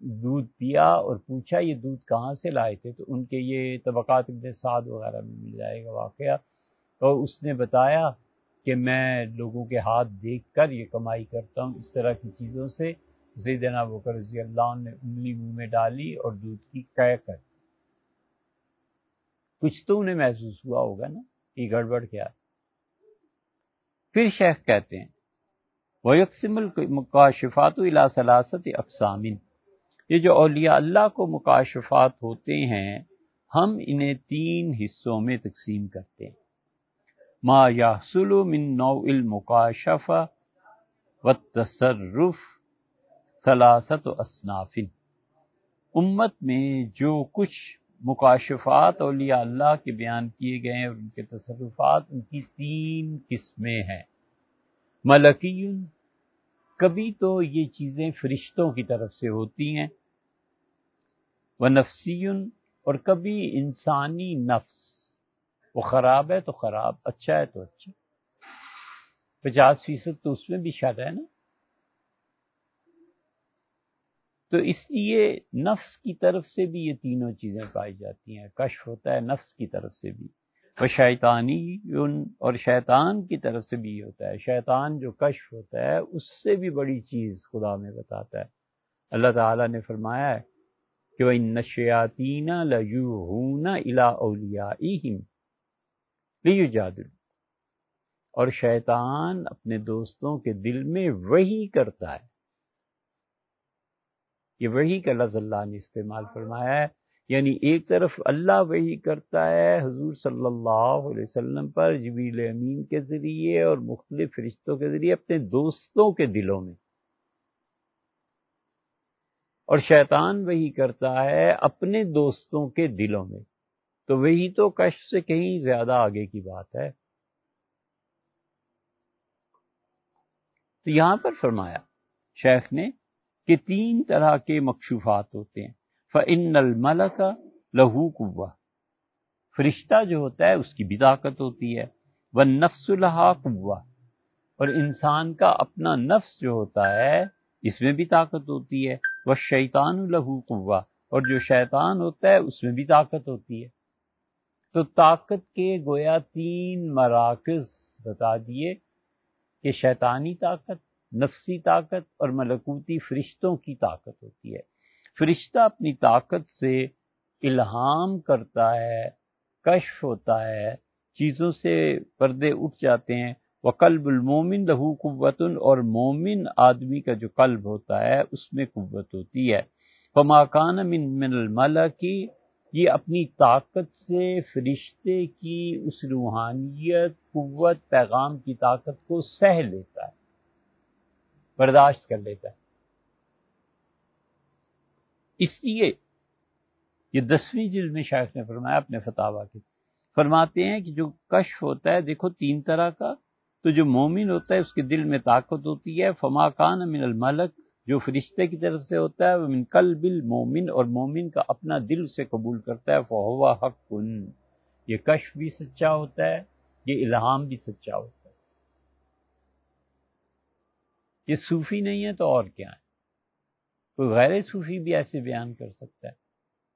دودھ پیا اور پوچھا یہ دودھ کہاں سے لائے تھے، تو ان کے یہ طبقات ابن سعد وغیرہ میں مل جائے گا واقعہ، اور اس نے بتایا کہ میں لوگوں کے ہاتھ دیکھ کر یہ کمائی کرتا ہوں اس طرح کی چیزوں سے۔ سیدنا ابوبکر رضی اللہ عنہ نے انگلی منہ میں ڈالی اور دودھ کی قے کر، کچھ تو انہیں محسوس ہوا ہوگا نا یہ گڑبڑ کیا۔ پھر شیخ کہتے ہیں وَيَقْسِمُ الْمُكَاشِفَاتُ إِلَىٰ ثَلَاثَةِ أَقْسَامٍ، یہ جو اولیاء اللہ کو مکاشفات ہوتے ہیں ہم انہیں تین حصوں میں تقسیم کرتے ہیں۔ ما يحصل من نوع المکاشفہ والتصرف ثلاثۃ اصناف، امت میں جو کچھ مکاشفات اولیاء اللہ کے بیان کیے گئے ہیں اور ان کے تصرفات، ان کی تین قسمیں ہیں۔ ملکی، کبھی تو یہ چیزیں فرشتوں کی طرف سے ہوتی ہیں، ونفسی، اور کبھی انسانی نفس، وہ خراب ہے تو خراب، اچھا ہے تو اچھا، پچاس فیصد تو اس میں بھی شر ہے نا۔ تو اس لیے نفس کی طرف سے بھی یہ تینوں چیزیں پائی جاتی ہیں، کشف ہوتا ہے نفس کی طرف سے بھی، وہ شیطانی، اور شیطان کی طرف سے بھی ہوتا ہے، شیطان جو کشف ہوتا ہے اس سے بھی بڑی چیز خدا میں بتاتا ہے۔ اللہ تعالیٰ نے فرمایا ہے کہ وَإِنَّ الشَّيَاطِينَ لَيُوحُونَ إِلَىٰ أَوْلِيَائِهِمْ لِيُجَادِلُوكُمْ، اور شیطان اپنے دوستوں کے دل میں وحی کرتا ہے۔ یہ وحی کا لفظ اللہ نے استعمال فرمایا ہے، یعنی ایک طرف اللہ وحی کرتا ہے حضور صلی اللہ علیہ وسلم پر جبریل امین کے ذریعے اور مختلف فرشتوں کے ذریعے اپنے دوستوں کے دلوں میں، اور شیطان وحی کرتا ہے اپنے دوستوں کے دلوں میں، تو وہی تو کشف سے کہیں زیادہ آگے کی بات ہے۔ تو یہاں پر فرمایا شیخ نے کہ تین طرح کے مکشوفات ہوتے ہیں۔ فَإِنَّ الْمَلَكَ لَهُ قُوَّةٌ، فرشتہ جو ہوتا ہے اس کی بھی طاقت ہوتی ہے، وَالنَّفْسُ لَهَا قُوَّةٌ، اور انسان کا اپنا نفس جو ہوتا ہے اس میں بھی طاقت ہوتی ہے، وَالشَّيْطَانُ لَهُ قُوَّةٌ، اور جو شیطان ہوتا ہے اس میں بھی طاقت ہوتی ہے۔ تو طاقت کے گویا تین مراکز بتا دیے کہ شیطانی طاقت، نفسی طاقت اور ملکوتی فرشتوں کی طاقت ہوتی ہے۔ فرشتہ اپنی طاقت سے الہام کرتا ہے، کشف ہوتا ہے، چیزوں سے پردے اٹھ جاتے ہیں۔ وَقَلْبُ الْمُؤْمِنِ لَهُ قُوَّةٌ، اور مومن آدمی کا جو قلب ہوتا ہے اس میں قوت ہوتی ہے۔ فَمَا كَانَ مِن مِّنَ الْمَلَكِ، یہ اپنی طاقت سے فرشتے کی اس روحانیت، قوت، پیغام کی طاقت کو سہ لیتا ہے، برداشت کر لیتا ہے۔ اس لیے یہ دسویں جلد میں شیخ نے فرمایا اپنے فتاویٰ کے، فرماتے ہیں کہ جو کشف ہوتا ہے دیکھو تین طرح کا، تو جو مومن ہوتا ہے اس کے دل میں طاقت ہوتی ہے، فما کان من الملک، جو فرشتے کی طرف سے ہوتا ہے، من قلب المومن، اور مومن کا اپنا دل سے قبول کرتا ہے، فہو حق، یہ کشف بھی سچا ہوتا ہے، یہ الہام بھی سچا ہوتا ہے۔ یہ صوفی نہیں ہے تو اور کیا ہے؟ کوئی غیر صوفی بھی ایسے بیان کر سکتا ہے؟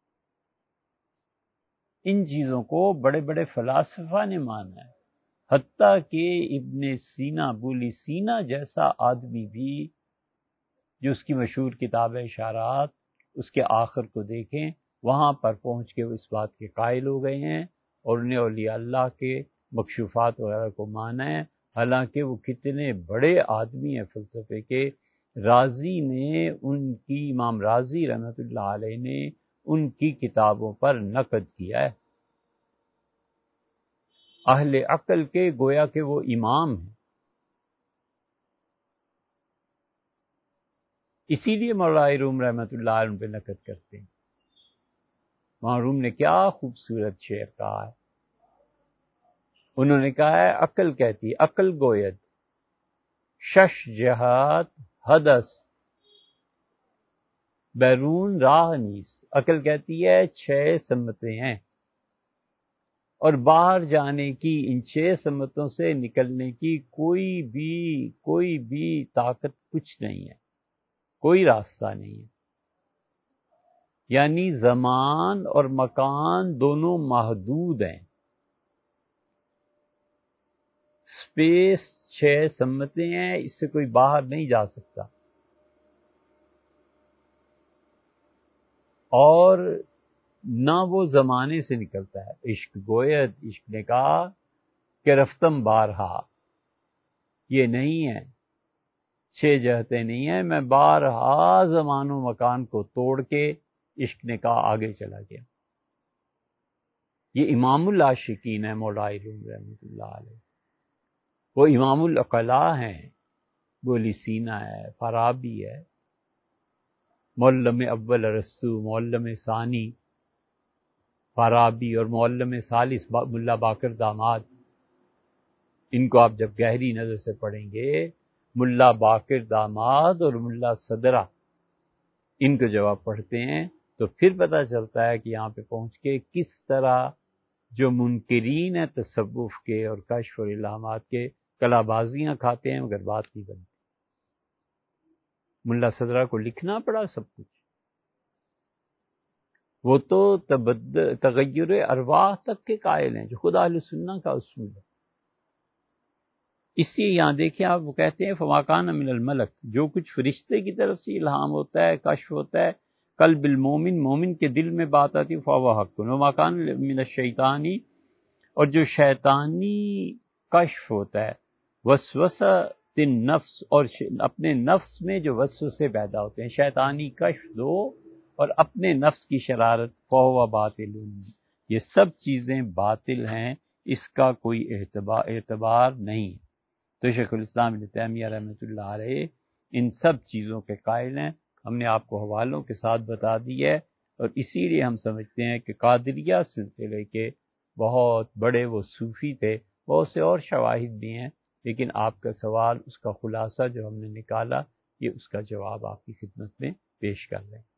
ان چیزوں کو بڑے بڑے فلاسفہ نے مانا ہے، حتیٰ کہ ابن سینا، بولی سینا جیسا آدمی بھی، جو اس کی مشہور کتاب ہے اشارات، اس کے آخر کو دیکھیں، وہاں پر پہنچ کے وہ اس بات کے قائل ہو گئے ہیں اور انہیں اولیاء اللہ کے مکشوفات وغیرہ کو مانا ہے، حالانکہ وہ کتنے بڑے آدمی ہیں فلسفے کے۔ رازی نے ان کی، امام رازی رحمۃ اللہ علیہ نے ان کی کتابوں پر نقد کیا ہے، اہل عقل کے گویا کہ وہ امام ہیں۔ اسی لیے مولا روم رحمۃ اللہ علیہ ان پہ نقد کرتے ہیں۔ مولا روم نے کیا خوبصورت شعر کہا ہے، انہوں نے کہا ہے عقل کہتی ہے، عقل گوید شش جہات حدث بیرون راہ نیست، عقل کہتی ہے چھ سمتیں ہیں اور باہر جانے کی، ان چھ سمتوں سے نکلنے کی کوئی بھی کوئی بھی طاقت کچھ نہیں ہے، کوئی راستہ نہیں ہے۔ یعنی زمان اور مکان دونوں محدود ہیں. اسپیس چھ سمتیں ہیں، اس سے کوئی باہر نہیں جا سکتا. اور نہ وہ زمانے سے نکلتا ہے. عشق گوید عشق نے کہا کہ رفتم بارہا، یہ نہیں ہے، چھ جہتیں نہیں ہیں، میں بارہا زمان و مکان کو توڑ کے عشق نے کہا آگے چلا گیا. یہ امام العاشقین ہے مولائی روم رحمۃ اللہ علیہ. وہ امام العقلاء ہیں، بولی سینا ہے، فارابی ہے، معلم اول ارسطو، معلم ثانی فارابی اور معلم ثالث ملا باقر داماد. ان کو آپ جب گہری نظر سے پڑھیں گے، ملا باقر داماد اور ملا صدرہ، ان کو جب آپ پڑھتے ہیں تو پھر پتہ چلتا ہے کہ یہاں پہ پہنچ کے کس طرح جو منکرین ہیں تصوف کے اور کشف اور الہامات کے کلا بازیاں کھاتے ہیں مگر بات نہیں بنتی. ملا صدرہ کو لکھنا پڑا سب کچھ. وہ تو تغیر ارواح تک کے قائل ہیں، جو خدا اہل سنہ کا اصول ہے. اس لیے یہاں دیکھیں آپ، وہ کہتے ہیں فماکان من الملک، جو کچھ فرشتے کی طرف سے الہام ہوتا ہے، کشف ہوتا ہے، قلب المومن، مومن کے دل میں بات آتی ہے، فہو حق. وماکان من الشیطانی، اور جو شیطانی کشف ہوتا ہے، وسوسہ النفس، اور اپنے نفس میں جو وسوسے پیدا ہوتے ہیں، شیطانی کشف دو اور اپنے نفس کی شرارت، فہو باطل، یہ سب چیزیں باطل ہیں، اس کا کوئی اعتبار اعتبار نہیں. تو شیخ الاسلام ابن تیمیہ رحمۃ اللہ علیہ ان سب چیزوں کے قائل ہیں. ہم نے آپ کو حوالوں کے ساتھ بتا دی ہے، اور اسی لیے ہم سمجھتے ہیں کہ قادریہ سلسلے کے بہت بڑے وہ صوفی تھے. بہت سے اور شواہد بھی ہیں، لیکن آپ کا سوال، اس کا خلاصہ جو ہم نے نکالا، یہ اس کا جواب آپ کی خدمت میں پیش کر رہے ہیں.